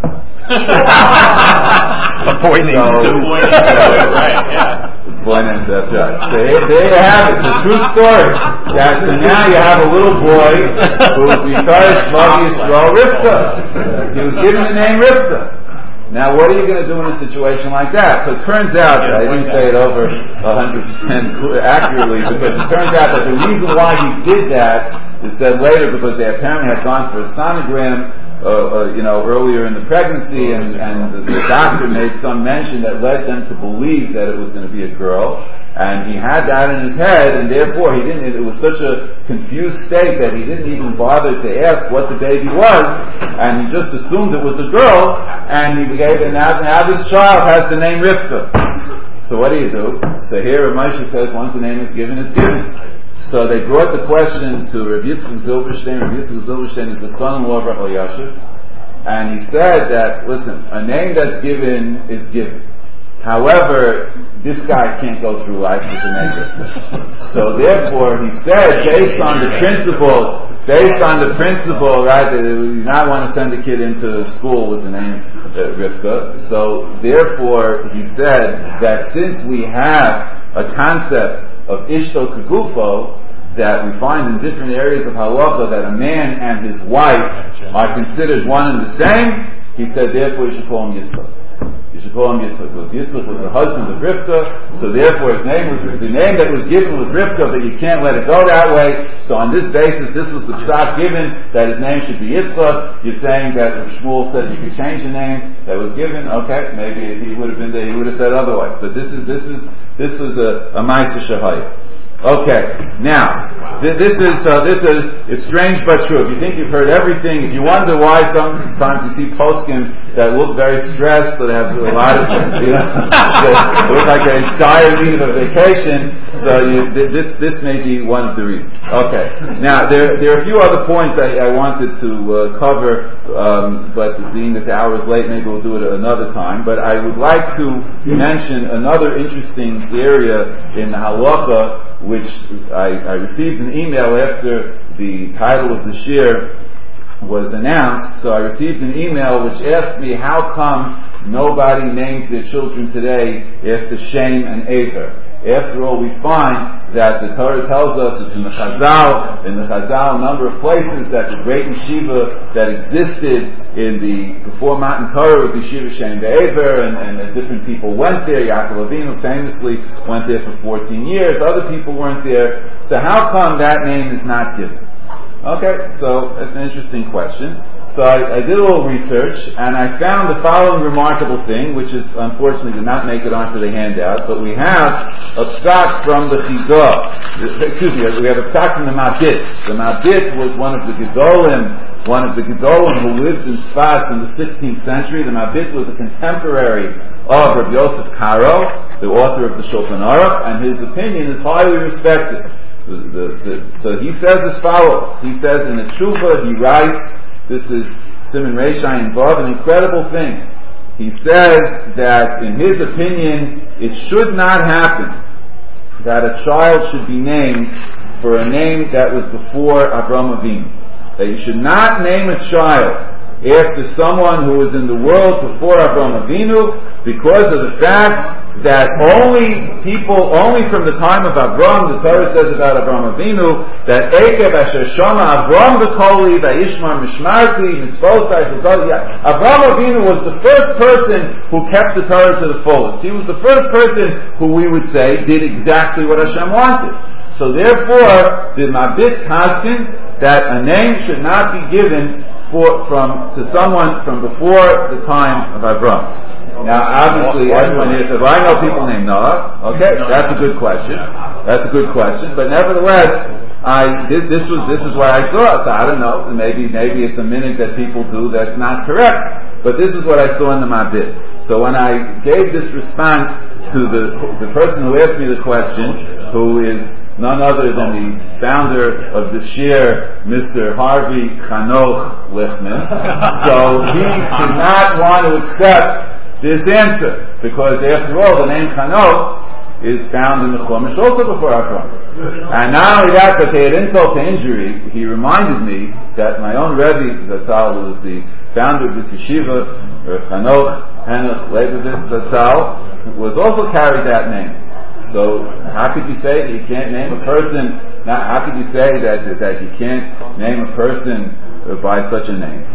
A boy named So, Sue. right, yeah. Boy named, that's right. So here, there you have it. It's a true story. Yeah, so now you have a little boy who's retired Shlomo Yisrael Rivka. He was given the name Rivka. Now, what are you going to do in a situation like that? So it turns out, that I didn't say it over one hundred percent accurately, because it turns out that the reason why he did that is said later because they apparently had gone for a sonogram Uh, uh, you know, earlier in the pregnancy, and, and the, the doctor made some mention that led them to believe that it was going to be a girl, and he had that in his head, and therefore he didn't, it was such a confused state that he didn't even bother to ask what the baby was, and he just assumed it was a girl, and he gave it, now, now this child has the name Rivka. So what do you do? So here Moshe says once the name is given, it's given. So they brought the question to Rav Yitzchak Zilberstein. Rav Yitzchak Zilberstein is the son-in-law of Rav Elyashiv, and he said that, listen, a name that's given is given. However, this guy can't go through life with a name Rivka. So therefore, he said, based on the principle, based on the principle, right, that you not want to send a kid into school with the name uh, Rivka. So therefore, he said that since we have a concept of Ishto Kegufo that we find in different areas of halacha, that a man and his wife are considered one and the same, he said therefore you should call him Yitzchak. You should call him Yitzchak, because Yitzchak was the husband of Rivka, so therefore his name was, the name that was given was Rivka, but you can't let it go that way. So on this basis, this was the pshat given, that his name should be Yitzchak. You're saying that Shmuel said you could change the name that was given. Okay, maybe he would have been there, he would have said otherwise. But this is, this is, this was a, a Ma'aseh Shahaya. Okay, now, th- this is, uh, this is, it's strange but true. If you think you've heard everything, if you wonder why sometimes you see poskim that look very stressed, that have a lot of, you know, they look like they're in dire need of a vacation, so you, th- this, this may be one of the reasons. Okay, now, there, there are a few other points I, I wanted to uh, cover, um, but being that the hour is late, maybe we'll do it another time, but I would like to mention another interesting area in the halacha, which I, I received an email after the title of the shir was announced. So I received an email which asked me how come nobody names their children today after Shem and Aver. After all, we find that the Torah tells us, it's in the Chazal, in the Chazal, a number of places, that the great yeshiva that existed in the, before Matan Torah was Yeshiva Shem Be'ever, and, and, and different people went there. Yaakov Avinu famously went there for fourteen years. Other people weren't there. So how come that name is not given? Okay, so that's an interesting question. So I, I did a little research, and I found the following remarkable thing, which is unfortunately did not make it onto the handout, but we have a psak from the Chizah. Excuse me, we have a psak from the Mabit. The Mabit was one of the Gedolim, one of the Gedolim who lived in Sfat in the sixteenth century. The Mabit was a contemporary of Rabbi Yosef Karo, the author of the Shulchan Aruch, and his opinion is highly respected. The, the, the, so he says as follows. He says in the Tshuva, he writes, this is Siman Reish Ayin Vav, an incredible thing. He says that in his opinion, it should not happen that a child should be named for a name that was before Avraham Avinu. that you should not name a child after someone who was in the world before Avraham Avinu, because of the fact that only people, only from the time of Avraham, the Torah says about Avraham Avinu, that Ekev Asher Shama Avraham V'Koli V'Yishmar Mishmarti Mitzvosai V'Koli. Avraham Avinu was the first person who kept the Torah to the fullest. He was the first person who we would say did exactly what Hashem wanted. So therefore, the Mabit Paskin that a name should not be given for, from to someone from before the time of Avraham. Now, obviously, everyone here says, well, I know people named Noah. Okay, that's a good question. That's a good question. But nevertheless, I this, this was this is what I saw. So I don't know. Maybe maybe it's a minute that people do that's not correct. But this is what I saw in the Mabit. So when I gave this response to the the person who asked me the question, who is none other than the founder of the shir, Mister Harvey Chanoch Lichtman. So he did not want to accept this answer, because after all, the name Chanoch is found in the Chumash also before Avraham. And not only that, but they had insult to injury. He reminded me that my own Rebbe Zatzal, who was the founder of this yeshiva, Chanoch Henoch Leibovitz Zatzal, was also carried that name. So how could you say that you can't name a person? Now, how could you say that that you can't name a person by such a name?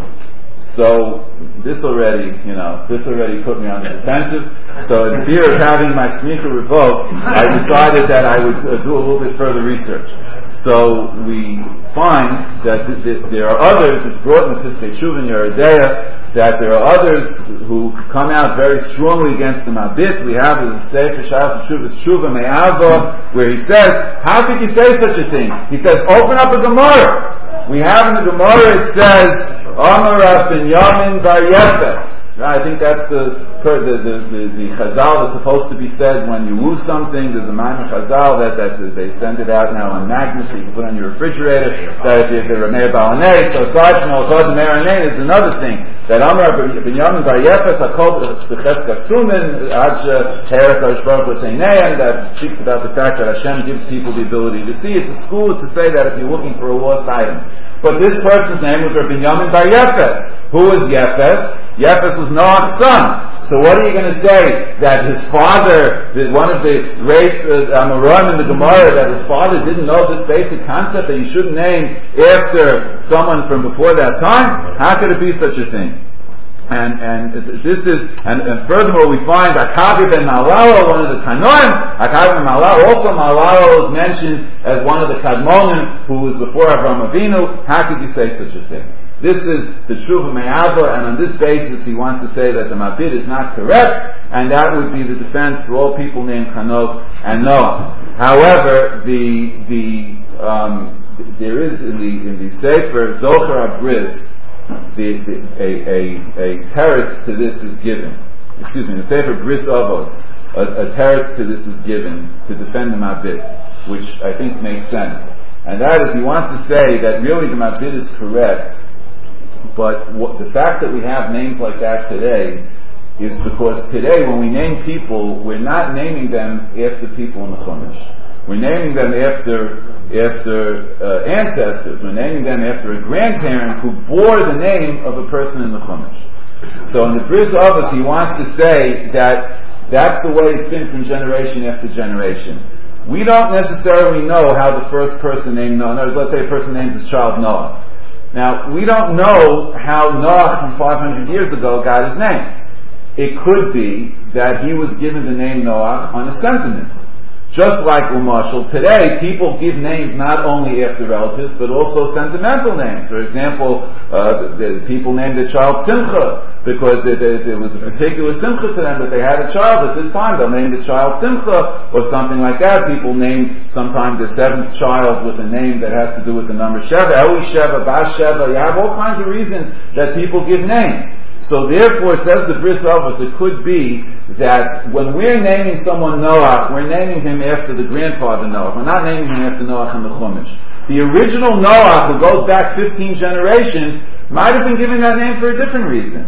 So this already, you know, this already put me on the defensive. So in fear of having my smicha revoked, I decided that I would uh, do a little bit further research. So we find that th- th- there are others, it's brought in the Piskei Tshuva in Yeridea, that there are others who come out very strongly against the Mabit. We have the Sefer Shas Tshuva's Tshuva Me'ava, where he says, how could you say such a thing? He says, open up a Gemara. We have in the Gemara, it says, Amar ben Yamin bar Yefes. I think that's the the, the, the, the Chazal that's supposed to be said when you lose something. There's a minor Chazal that, that they send it out now on magnets that you can put on your refrigerator. That if you're a Meir Balanei, so aside from Al-Chod Meir there's another thing. That Amar ben Yamin bar Yefes, HaKol B'Chetz Kasumin, Ad Teres Harish Baruch L'Teineim, that speaks about the fact that Hashem gives people the ability to see. It's a school to say that if you're looking for a lost item. But this person's name was Rabbi Yamin bar Yefes. Who was Yefes? Yefes was Noah's son. So what are you going to say? That his father, one of the great uh, Amoraim in the Gemara, that his father didn't know this basic concept that you shouldn't name after someone from before that time? How could it be such a thing? And and this is and, and furthermore we find Akavi ben Malalo, one of the Tanoim. Akavi ben Malalo, also Malalo is mentioned as one of the Kadmonim who was before Avraham Avinu. How could you say such a thing? This is the Tshuva Me'ava, and on this basis he wants to say that the Mabit is not correct, and that would be the defense for all people named Chanoch and Noah. However, the the um, there is in the in the Sefer Zohar Abris, The, the, a, a, a teretz to this is given. Excuse me, the Sefer Bris Avos, a, a teretz to this is given to defend the Mabit, which I think makes sense. And that is, he wants to say that really the Mabit is correct, but what, the fact that we have names like that today is because today when we name people, we're not naming them after people in the Chumash. We're naming them after after uh, ancestors. We're naming them after a grandparent who bore the name of a person in the Chumash. So in the Bris Avos, he wants to say that that's the way it's been from generation after generation. We don't necessarily know how the first person named Noah. In other words, let's say a person names his child Noah. Now, we don't know how Noah from five hundred years ago got his name. It could be that he was given the name Noah on a sentiment. Just like Umashal, today people give names not only after relatives, but also sentimental names. For example, uh, the, the people named their child Simcha, because there, there, there was a particular Simcha to them that they had a child at this time. They'll name the child Simcha, or something like that. People name sometimes their seventh child with a name that has to do with the number Sheva, Eli Sheva, Bas Sheva. You have all kinds of reasons that people give names. So therefore, says the Bris Avos, it could be that when we're naming someone Noah, we're naming him after the grandfather Noah. We're not naming him after Noah in the Chumash. The original Noah, who goes back fifteen generations, might have been given that name for a different reason.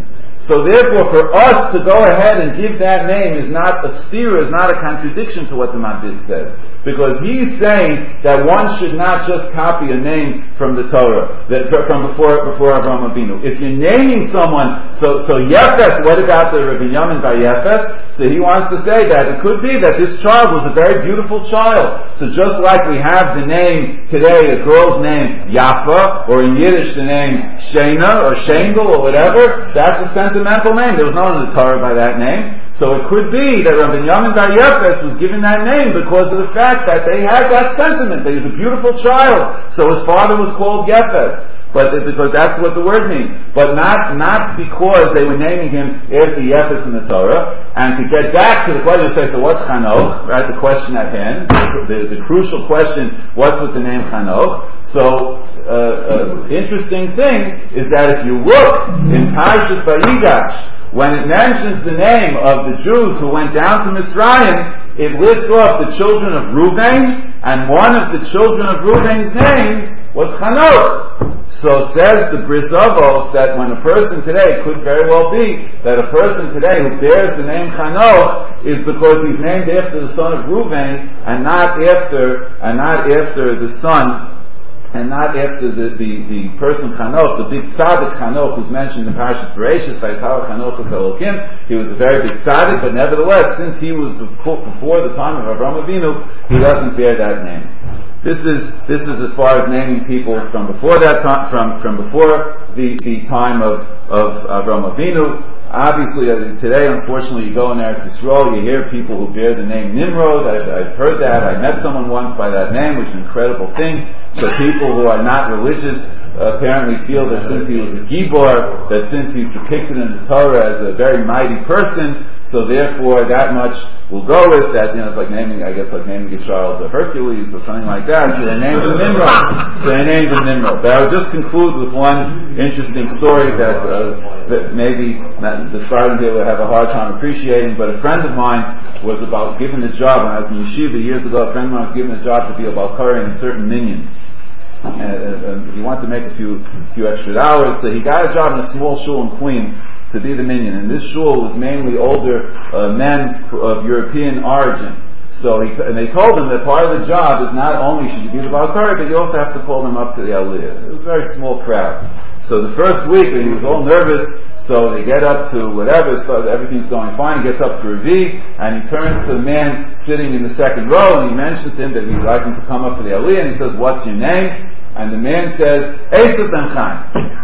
So therefore, for us to go ahead and give that name is not a stira, is not a contradiction to what the Mabit says. Because he's saying that one should not just copy a name from the Torah, that, from before before Avraham Avinu. If you're naming someone, so so Yefes, what about the Rabbi Yamin by Yefes? So he wants to say that it could be that this child was a very beautiful child. So just like we have the name today, a girl's name Yafa, or in Yiddish the name Shena or Shendel or whatever, that's a sentimental name. There was no one in the Torah by that name. So it could be that Rabbi Yamin Bar Yefes was given that name because of the fact that they had that sentiment, that he was a beautiful child. So his father was called Yefes. But because that's what the word means. But not not because they were naming him after Yefes in the Torah. And to get back to the question, say, so what's Chanoch? Right, the question at hand, the, the, the crucial question, what's with the name Chanoch? So, uh, uh, interesting thing is that if you look in Parshas Vayigash, when it mentions the name of the Jews who went down to Mitzrayim, it lists off the children of Reuben, and one of the children of Reuben's name was Chanoch. So says the Bris Avos that when a person today, could very well be that a person today who bears the name Chanoch is because he's named after the son of Reuben and not after and not after the son and not after the, the, the person Chanoch, the big tzaddik Chanoch who's mentioned in Parashat Bereshis, Vayitara Chanoch Elokim. He was a very big tzaddik, but nevertheless, since he was before the time of Avraham Avinu, he doesn't bear that name. This is this is as far as naming people from before that time, from from before the, the time of of Avraham Avinu. Obviously, uh, today, unfortunately, you go in Eretz Yisrael, you hear people who bear the name Nimrod. I've, I've heard that. I met someone once by that name, which is an incredible thing. So people who are not religious uh, apparently feel that since he was a Gibor, that since he's depicted in the Torah as a very mighty person, so therefore that much will go with that. You know, it's like naming, I guess, like naming a child Hercules or something like that. So they named him Nimrod. So they named him Nimrod. But I would just conclude with one interesting story that, uh, that maybe not, the sergeant here would have a hard time appreciating. But a friend of mine was about given the job when I was in yeshiva years ago. A friend of mine was given the job to be a balkari in a certain minyan. And, and, and he wanted to make a few few extra hours, so he got a job in a small shul in Queens to be the minyan. And this shul was mainly older uh, men of European origin. So he, and they told him that part of the job is not only should you be the balkari, but you also have to call them up to the aliyah. It was a very small crowd. So the first week he was all nervous. So they get up to whatever, so everything's going fine. He gets up to Ravi, and he turns to the man sitting in the second row, and he mentions to him that he'd like him to come up for the aliyah, and he says, "What's your name?" And the man says, "Esav ben Chaim."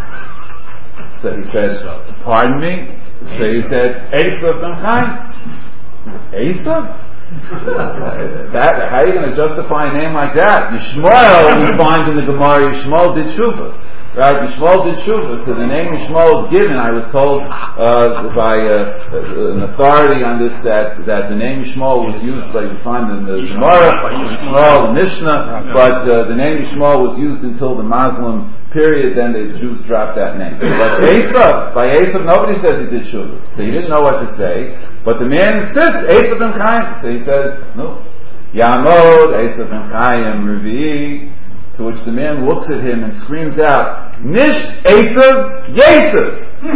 So he says, "Pardon me?" So he said, "Esav ben Chaim." Esav? that, how are you going to justify a name like that? Yishmael, we find in the Gemara, Yishmael did Shuvah. Right, Yishmael did Shuvah. So the name Yishmael is given, I was told uh, by uh, an authority on this that, that the name Yishmael was used, like you find in the Gemara, Yishmael, the Mishnah, but uh, the name Yishmael was used until the Muslim period, then the Jews dropped that name. But Esav, by Esav, nobody says he did Shuvah. So he didn't know what to say, but the man insists, Esav ben Chaim. So he says, no, Yamod, Esav ben Chaim, Revi'i. To which the man looks at him and screams out, Nish Esav Yesav. But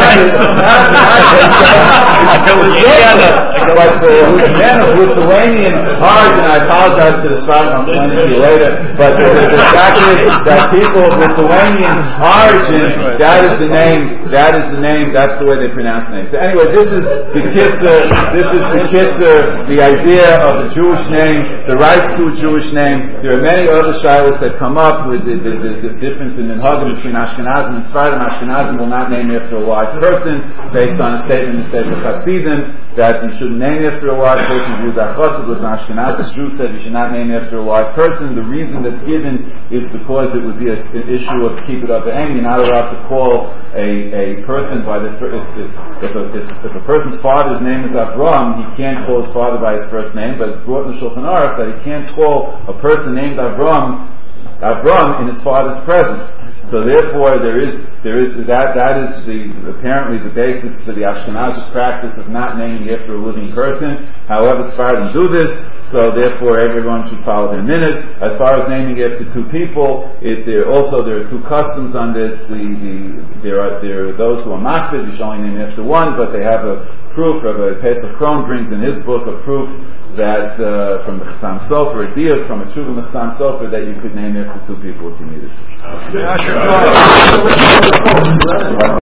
the man of Lithuanian origin, I apologize to the sergeant, I'll explain it to you later, but the, the, the fact is that people of Lithuanian origin, that is the name, that is the name, that's the way they pronounce names. So anyway, this is the kitzur, this is the kitzur, the idea of a Jewish name, the right to a Jewish name. There are many other shilas that come up with the, the, the, the difference in minhagim between Ashkenazim and Sfardim. Ashkenazim will not name after a white person, based on a statement in the state of Hasidim that you shouldn't name after a white person. Yehuda Chassid was an Ashkenazi Jew, said you should not name after a white person. The reason that's given is because it would be a, an issue of keep it up to aim. You're not allowed to call a, a person by the if, if, if, a, if, if a person's father's name is Avram, he can't call his father by his first name, but it's brought in the Shulchan Aruch that he can't call a person named Avram Avram in his father's presence. So therefore, there is there is that that is the apparently the basis for the Ashkenazic practice of not naming after a living person. However, Sephardim do this, so therefore everyone should follow their minute. As far as naming after two people, it, there also there are two customs on this. The, the there are there are those who are makbid, you should only name after one, but they have a proof. Rabbi Pesach Kron brings in his book a proof that uh, from the Chassam Sofer, a deal from a Tshuva Chassam Sofer, that you could name after two people if you needed.